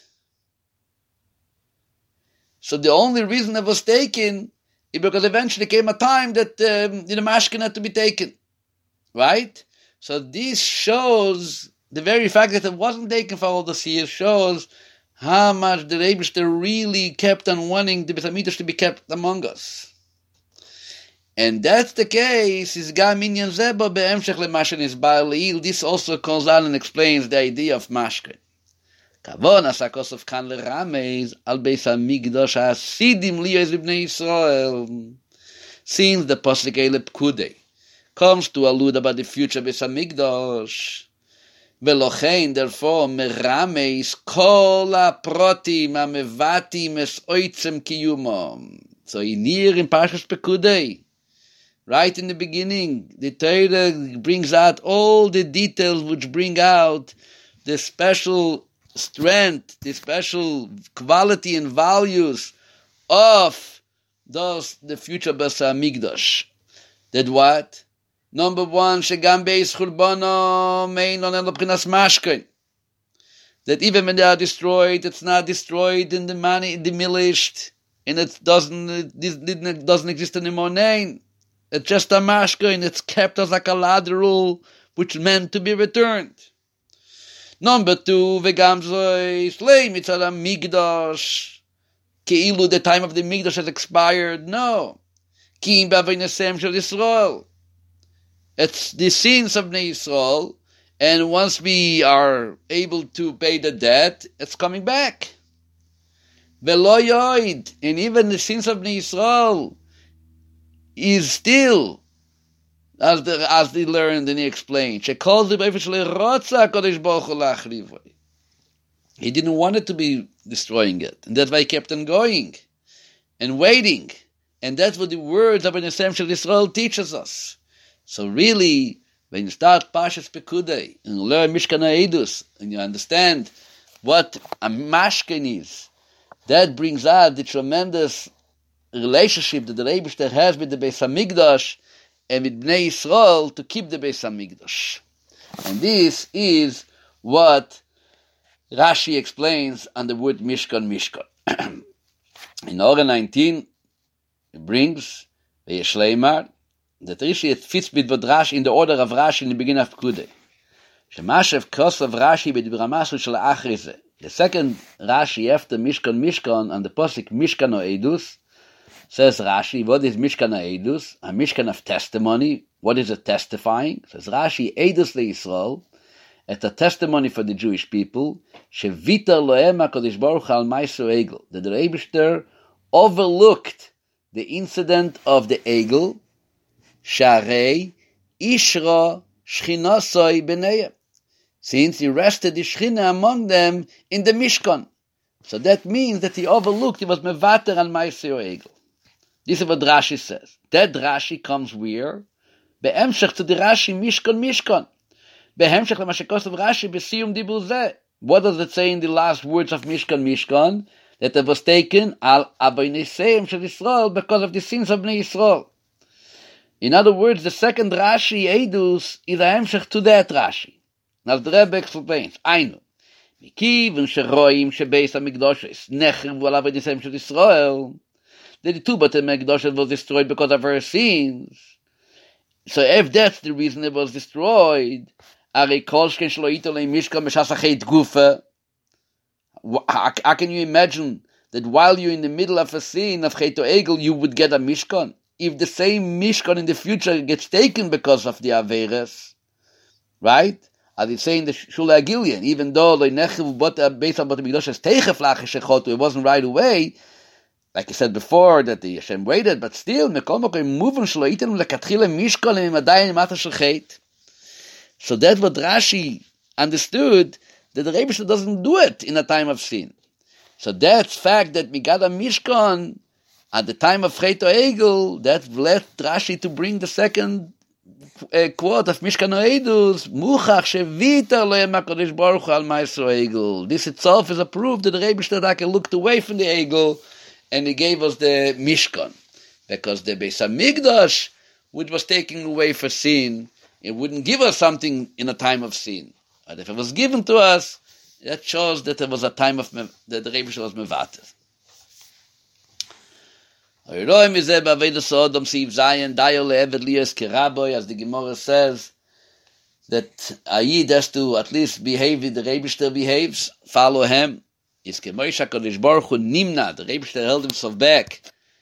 So the only reason it was taken is because eventually came a time that um, the mashkin had to be taken. Right? So this shows, the very fact that it wasn't taken for all those years shows how much the Rebbe really kept on wanting the Beis Hamikdash to be kept among us. And that's the case, is Gam Inyan Zeba be'emshech le'mashen isbar le'il. This also comes out and explains the idea of mashkin. Kavon asakosov kan le'rameis al Beis Hamikdash hasidim liyos b'nei Yisrael. Since the Pasuk Ele Pkudei comes to allude about the future Beis Hamikdash, velochein, therefore, merameis kol ha'protim ha'mevatim es oitzem kiyumom. So in here in Parshas Pekudei, right in the beginning, the Torah brings out all the details which bring out the special strength, the special quality and values of those the future Beis Hamikdash. That what? Number one, shegam beis churbono mein on el b'chinas mashkin. That even when they are destroyed, it's not destroyed in the money, demolished, and it doesn't, it doesn't exist anymore. Nein. It's just a mashkin, it's kept as a collateral, which meant to be returned. Number two, v'gam zoi, slay mitzad migdash, keilu, the time of the migdash has expired. No. Ki im b'aveinesem shel Yisrael. It's the sins of Bnei Yisrael, and once we are able to pay the debt, it's coming back. V'lo yoid, and even the sins of Bnei Yisrael is still, as the, as they learned and he explained, he didn't want it to be destroying it, and that's why he kept on going and waiting, and that's what the words of an essential Israel teaches us. So really, when you start Parshas Pekudei and learn Mishkan HaEdus, and you understand what a mashkin is, that brings out the tremendous relationship that the Eibishter has with the Beis HaMikdash and with Bnei Yisrael to keep the Beis HaMikdash. And this is what Rashi explains on the word Mishkan, Mishkan. In Orah nineteen, it brings V'yesh Leimar, that Rashi it fits with what Rashi in the order of Rashi in the beginning of Pekudei. Shemashev Kosav Rashi b'dibramasu shel Achrizeh. The second Rashi after Mishkan, Mishkan on the pasuk Mishkan HaEdus, says Rashi, what is Mishkan HaEdus? A Mishkan of testimony. What is it testifying? Says Rashi, Edus leYisrael, it's a testimony for the Jewish people, Shevita lohem HaKadosh Baruch Hu al Ma'aser Egel, that the Eibishter overlooked the incident of the Egel, Sharei Ishra Shchinasoi B'neihem, since he rested the Shechina among them in the Mishkan. So that means that he overlooked, he was mevater al Ma'aser Egel. This is what Rashi says. That Rashi comes where? Be'emshech to the Rashi Mishkan Mishkan. Be'emshech l'mashekos of Rashi b'siyum dibur zeh. What does it say in the last words of Mishkan Mishkan? That it was taken al avoneseim shel Yisrael because of the sins of Bnei Yisrael. In other words, the second Rashi Edus is a hemshech to that Rashi. Now the Rebbe explains. Ainu. Mikiven sheroim shebeis hamikdash is necher v'al avoneseim shel Yisrael. The two Beit HaMikdash was destroyed because of her sins. So if that's the reason it was destroyed, how can you imagine that while you're in the middle of a sin of Chet Egel, you would get a Mishkan? If the same Mishkan in the future gets taken because of the Averes, right? As it's saying the Shula Agilian, even though it wasn't right away, like I said before, that the Hashem waited, but still, so that's what Rashi understood, that the Rebbe doesn't do it in a time of sin. So that's fact that Migada Mishkan, at the time of Chet Egel, that led Rashi to bring the second uh, quote of Mishkan HaEdus, Muchach shevita lohem HaKadosh Baruch Hu al Ma'aser Egel. This itself is a proof that the Rebbe looked away from the Egel, and he gave us the Mishkan, because the Beis HaMikdash, which was taken away for sin, it wouldn't give us something in a time of sin. But if it was given to us, that shows that there was a time of that the Rebbe was mevater. As the Gemara says, that a Yid has to at least behave with the Rebbe behaves, follow him. Is kemoish HaKadosh Baruch Hu nimna, the Rebbe held himself back,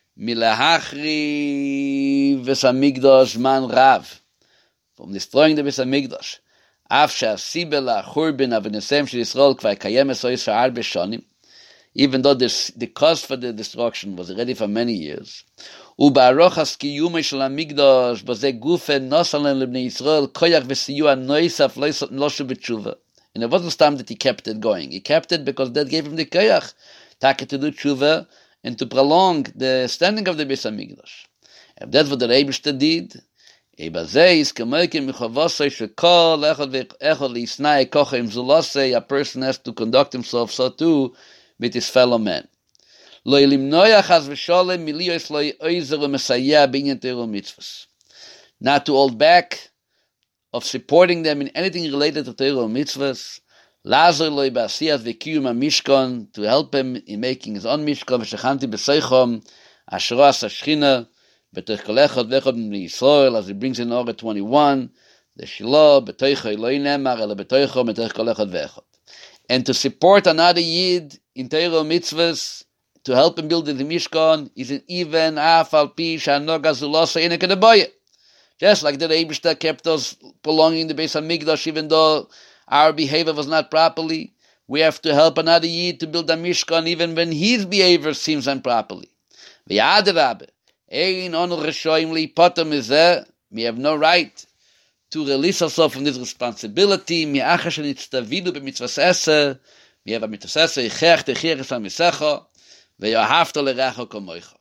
milahachri Beis HaMikdash man rav, from destroying the Beis HaMikdash. Af she'asibela churban avoneseim shel Yisrael kvar kayem esois sha'ar b'shonim, even though this, the cause for the destruction was already for many years. Uba'arochas kiyumei shel HaMikdash b'zeh gufen nosan lebnei Yisrael koyach v'siyua noisaf loshu b'tshuva. And it wasn't time that he kept it going. He kept it because that gave him the koyach, take it to do tshuva, and to prolong the standing of the Beis HaMikdash. If that's what the Eibishter did, a person has to conduct himself so too with his fellow man. not to hold back of supporting them in anything related to Torah and mitzvahs, Lazar loy ba'asiyat v'kiyum ha'mishkan, to help him in making his own mishkan, v'shechanti b'seichom, ashro asa shchina, b'toich kol echad v'echad b'nei Yisrael, as he brings in Orah twenty-one, the Shiloh, b'toicho eloi nemar, ela b'toicho, b'toich kol echad v'echad. And to support another Yid in Torah mitzvahs, to help him build the Mishkan, is an even af al pi sha'anoga zulosa ineke deboye. Just like the Eibishter kept us belonging to the Beis HaMikdash, even though our behavior was not properly, we have to help another Yid to build a Mishkan, even when his behavior seems improperly. V'yadrabe, ein onu reshoim li'potam mizeh, we have no right to release ourselves from this responsibility. We have a mitzvah esse, we have a mitzvah esse, ichech techiches ha'misecha, ve'yahavta l'recha kamoicha.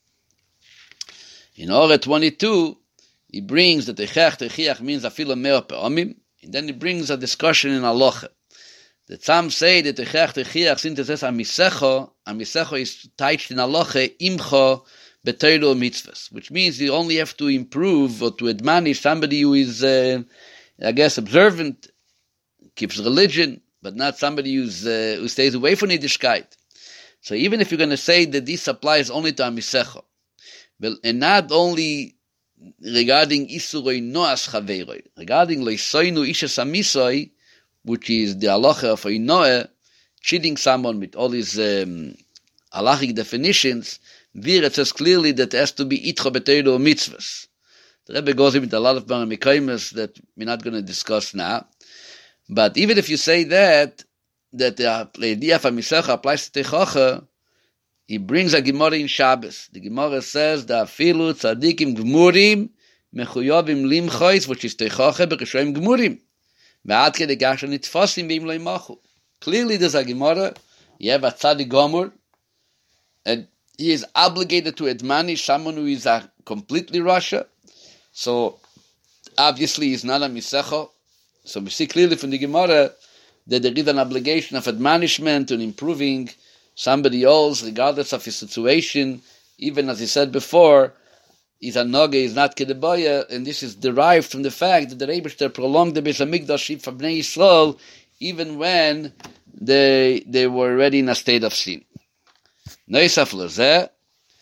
In Orah twenty-two, he brings that ichech techiach means afilo mea pe'omim, and then he brings a discussion in halacha. That some say that ichech techiach, since it says ha'misecha, ha'misecha is touched in halacha, imcha, B'Torah mitzvahs, which means you only have to improve or to admonish somebody who is, uh, I guess, observant, keeps religion, but not somebody who's uh, who stays away from Yiddishkeit. So even if you're going to say that this applies only to Amisecha, and not only regarding Isuroi Noas Chaveroi, regarding Leisoinu Ishes Amisoi, which is the halacha of Inoeh, cheating someone with all his um, halachic definitions, Vir, it says clearly that it has to be itcha b'Torah mitzvahs. The Rebbe goes into a lot of baramikaimas that we're not going to discuss now. But even if you say that, that the idea of Amisecha applies to Techacha, he brings a Gemara in Shabbos. The Gemara says that afilu tzadikim gmurim mechuyavim limchois, which is Techacha b'Rishoim gmurim. Ve'ad kede gasha nitfasim b'im leimachu. Clearly there's a Gemara, you have a tzadik gomur, and he is obligated to admonish someone who is a completely Rasha. So, obviously, he's not a Misecha. So, we see clearly from the Gemara that there is an obligation of admonishment and improving somebody else, regardless of his situation. Even as he said before, he's a Noge, he's not Kedeboya, and this is derived from the fact that the Eibishter prolonged the Beis HaMikdash for Bnei Yisrael, even when they, they were already in a state of sin. Neisaf lezeh,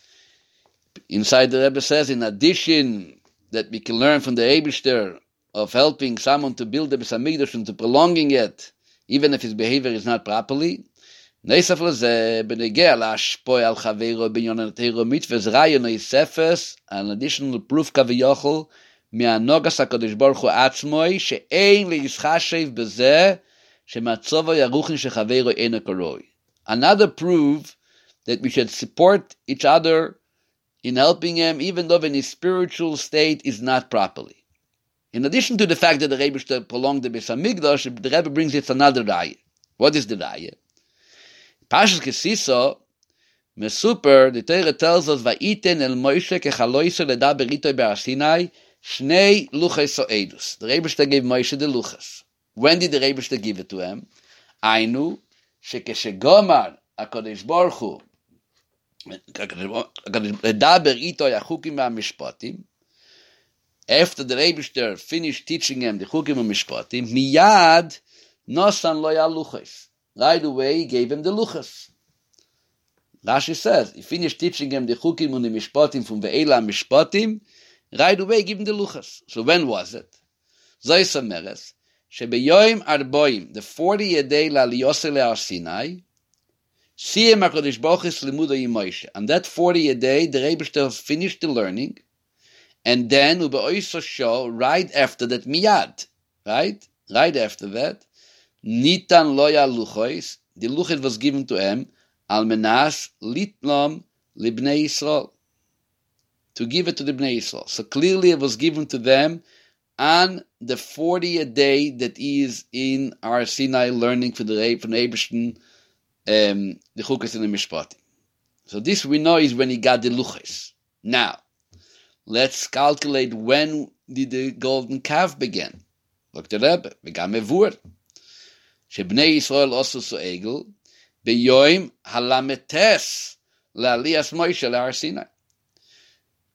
inside the Rebbe says, in addition that we can learn from the Eibishter of helping someone to build the Beis HaMikdash and to prolonging it, even if his behavior is not properly. Neisaf lezeh, benegeh la'ashpoi al chaveiro b'inyan Torah mitzvahs rayon neisefes, an additional proof kaviyochel mi'anogas HaKadosh Baruch Hu atzmoi she'ein le'ischashev b'zeh she'matzovo yaruchin shechaveiro eino karoi. Another proof that we should support each other in helping him, even though when his spiritual state is not properly. In addition to the fact that the Rebbe prolonged the Beis HaMikdash, the Rebbe brings it another raya. What is the raya? Parshas Kisiso, Mesuper, the Torah tells us, Va'iten el Moshe kechaloiso ledaber ito be'ar Sinai, shnei luchas so'edus. The Rebbe gave Moshe the luchas. When did the Rebbe give it to him? Ainu, shekeshegomar HaKadosh Baruch Hu after the Rebbe finished teaching him the Chukim and Mishpatim, miyad nosan lo yaluchas. Right away he gave him the luchas. Rashi says he finished teaching him the Chukim and the Mishpatim from Ve'ela Mishpatim. Right away he gave him the luchas. So when was it? Zayis Ameres shebeyoim arboim, the fortieth day la liyosel le'ar Sinai. On that fortieth day, the Rebbe finished the learning, and then right after that, miyad, right, right after that, nitan loya luchos, the luchos was given to him, al menas litlam libnei Yisrael, to give it to the Bnei Yisrael. So clearly, it was given to them on the fortieth day that he is in our Sinai learning for the from the Eibishter. Um, the Chukas and the Mishpatim. So this we know is when he got the Luchas. Now, let's calculate when did the golden calf begin. Look the Rebbe, began mevur. Shebnei Yisrael also so egel, beyoim halametes la'aliyas Moshe le'ar Sinai.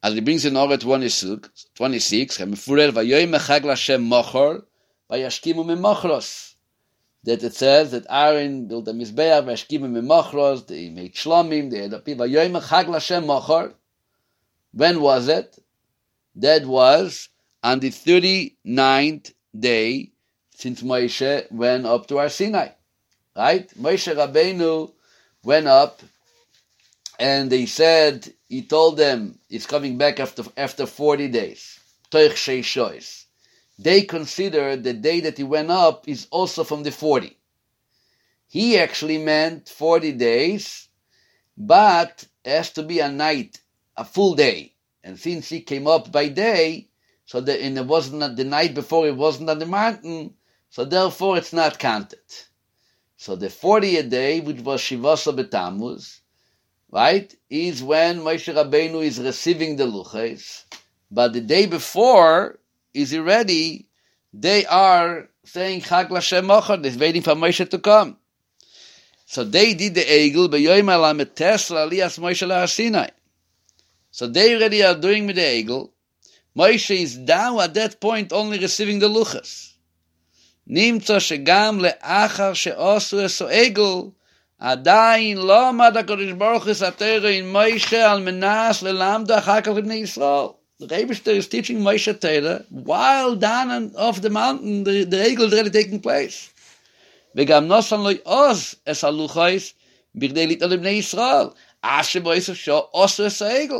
as he brings in Orah twenty-six, twenty-six, Vayoyim echag l'Hashem mochor, vayashkimu mimochros. That it says that Aaron built a Mizbeach, vayashkimu mimochros, they made shlomim, they had a people, Vayoyim echag l'Hashem mochor. When was it? That was on the thirty-ninth day since Moshe went up to Har Sinai. Right? Moshe Rabbeinu went up and they said, he told them he's coming back after after forty days. Toich sheishois. They consider the day that he went up is also from the forty. He actually meant forty days, but it has to be a night, a full day. And since he came up by day, so that and it wasn't the night before, it wasn't on the mountain, so therefore it's not counted. So the fortieth day, which was Shivasa B'Tammuz, right, is when Moshe Rabbeinu is receiving the luches, but the day before is already, they are saying Chag l'Hashem mochor, they're waiting for Moshe to come. So they did the Egel, B'yoyim alamet tes l'aliyas Moshe l'Har Sinai. So they already are doing with the Egel. Moshe is now at that point only receiving the luches. Nimtza shegam le'achar she'osu es Egel, עדיין לא עמד הקדוש ברוך הוא סתר עם מוישה על מנס ללמדו אחר כך לבני ישראל. The Rebbe is teaching Moshe Torah while down off the mountain, the, the Egel is really taking place. וגם נוסן לו עוז אס הלוחויס בכדי ליטול לבני ישראל, אף שבו יסף שו עושו אס העגל.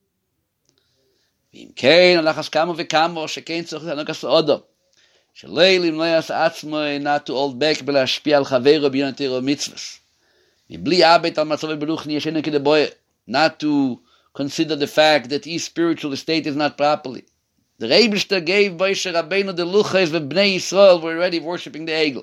ואם כן, הלך כמה וכמה שכן צריך לנוגס לאודו. שלא למלא עשה עצמו not to hold back בלהשפיע על חברו בעניין תורה ומצוות. מבלי אבט על מצב ברוחני ישנו כדבויה, not to consider the fact that his spiritual state is not properly. The Rebbe gave Moshe Rabbeinu the luches when Bnei Yisrael were already worshipping the Egel.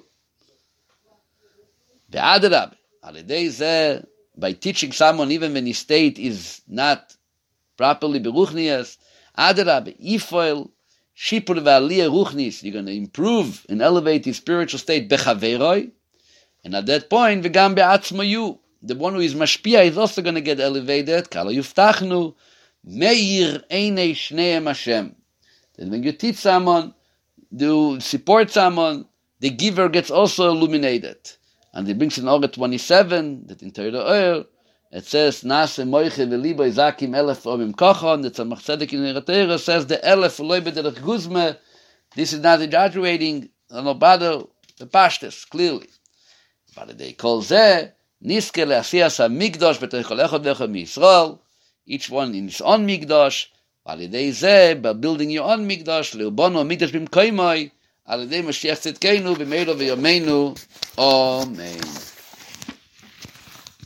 The Adarab, al by teaching someone even when his state is not properly beruchnias, Adarab, Ifoil, Shipur v'aliyah ruchnis, you're going to improve and elevate his spiritual state bechaveroi, and at that point, v'gam be'atzmayu, the one who is mashpia is also going to get elevated. Kala yuftachnu meir einei shneim Hashem. Then when you teach someone, to support someone, the giver gets also illuminated. And he brings in Orah twenty-seven, that in Torah Oyer, it says, Nase moiche v'libo izakim elef omim kochon, that Tzemach Tzedek in Torah Torah says, the elef v'loi b'derech guzme, this is not exaggerating, no bother, the pashtus, clearly. But they call zeh, Niske le'asiyas ha-migdosh b'toichol echad v'echad mi-Yisrael, each one in his own migdosh, v'alidei zeh, by building your own migdosh, le'ubono migdosh b'mkoimoi, alidei Mashiach tzidkeinu, b'meiro v'yomeinu, Amen.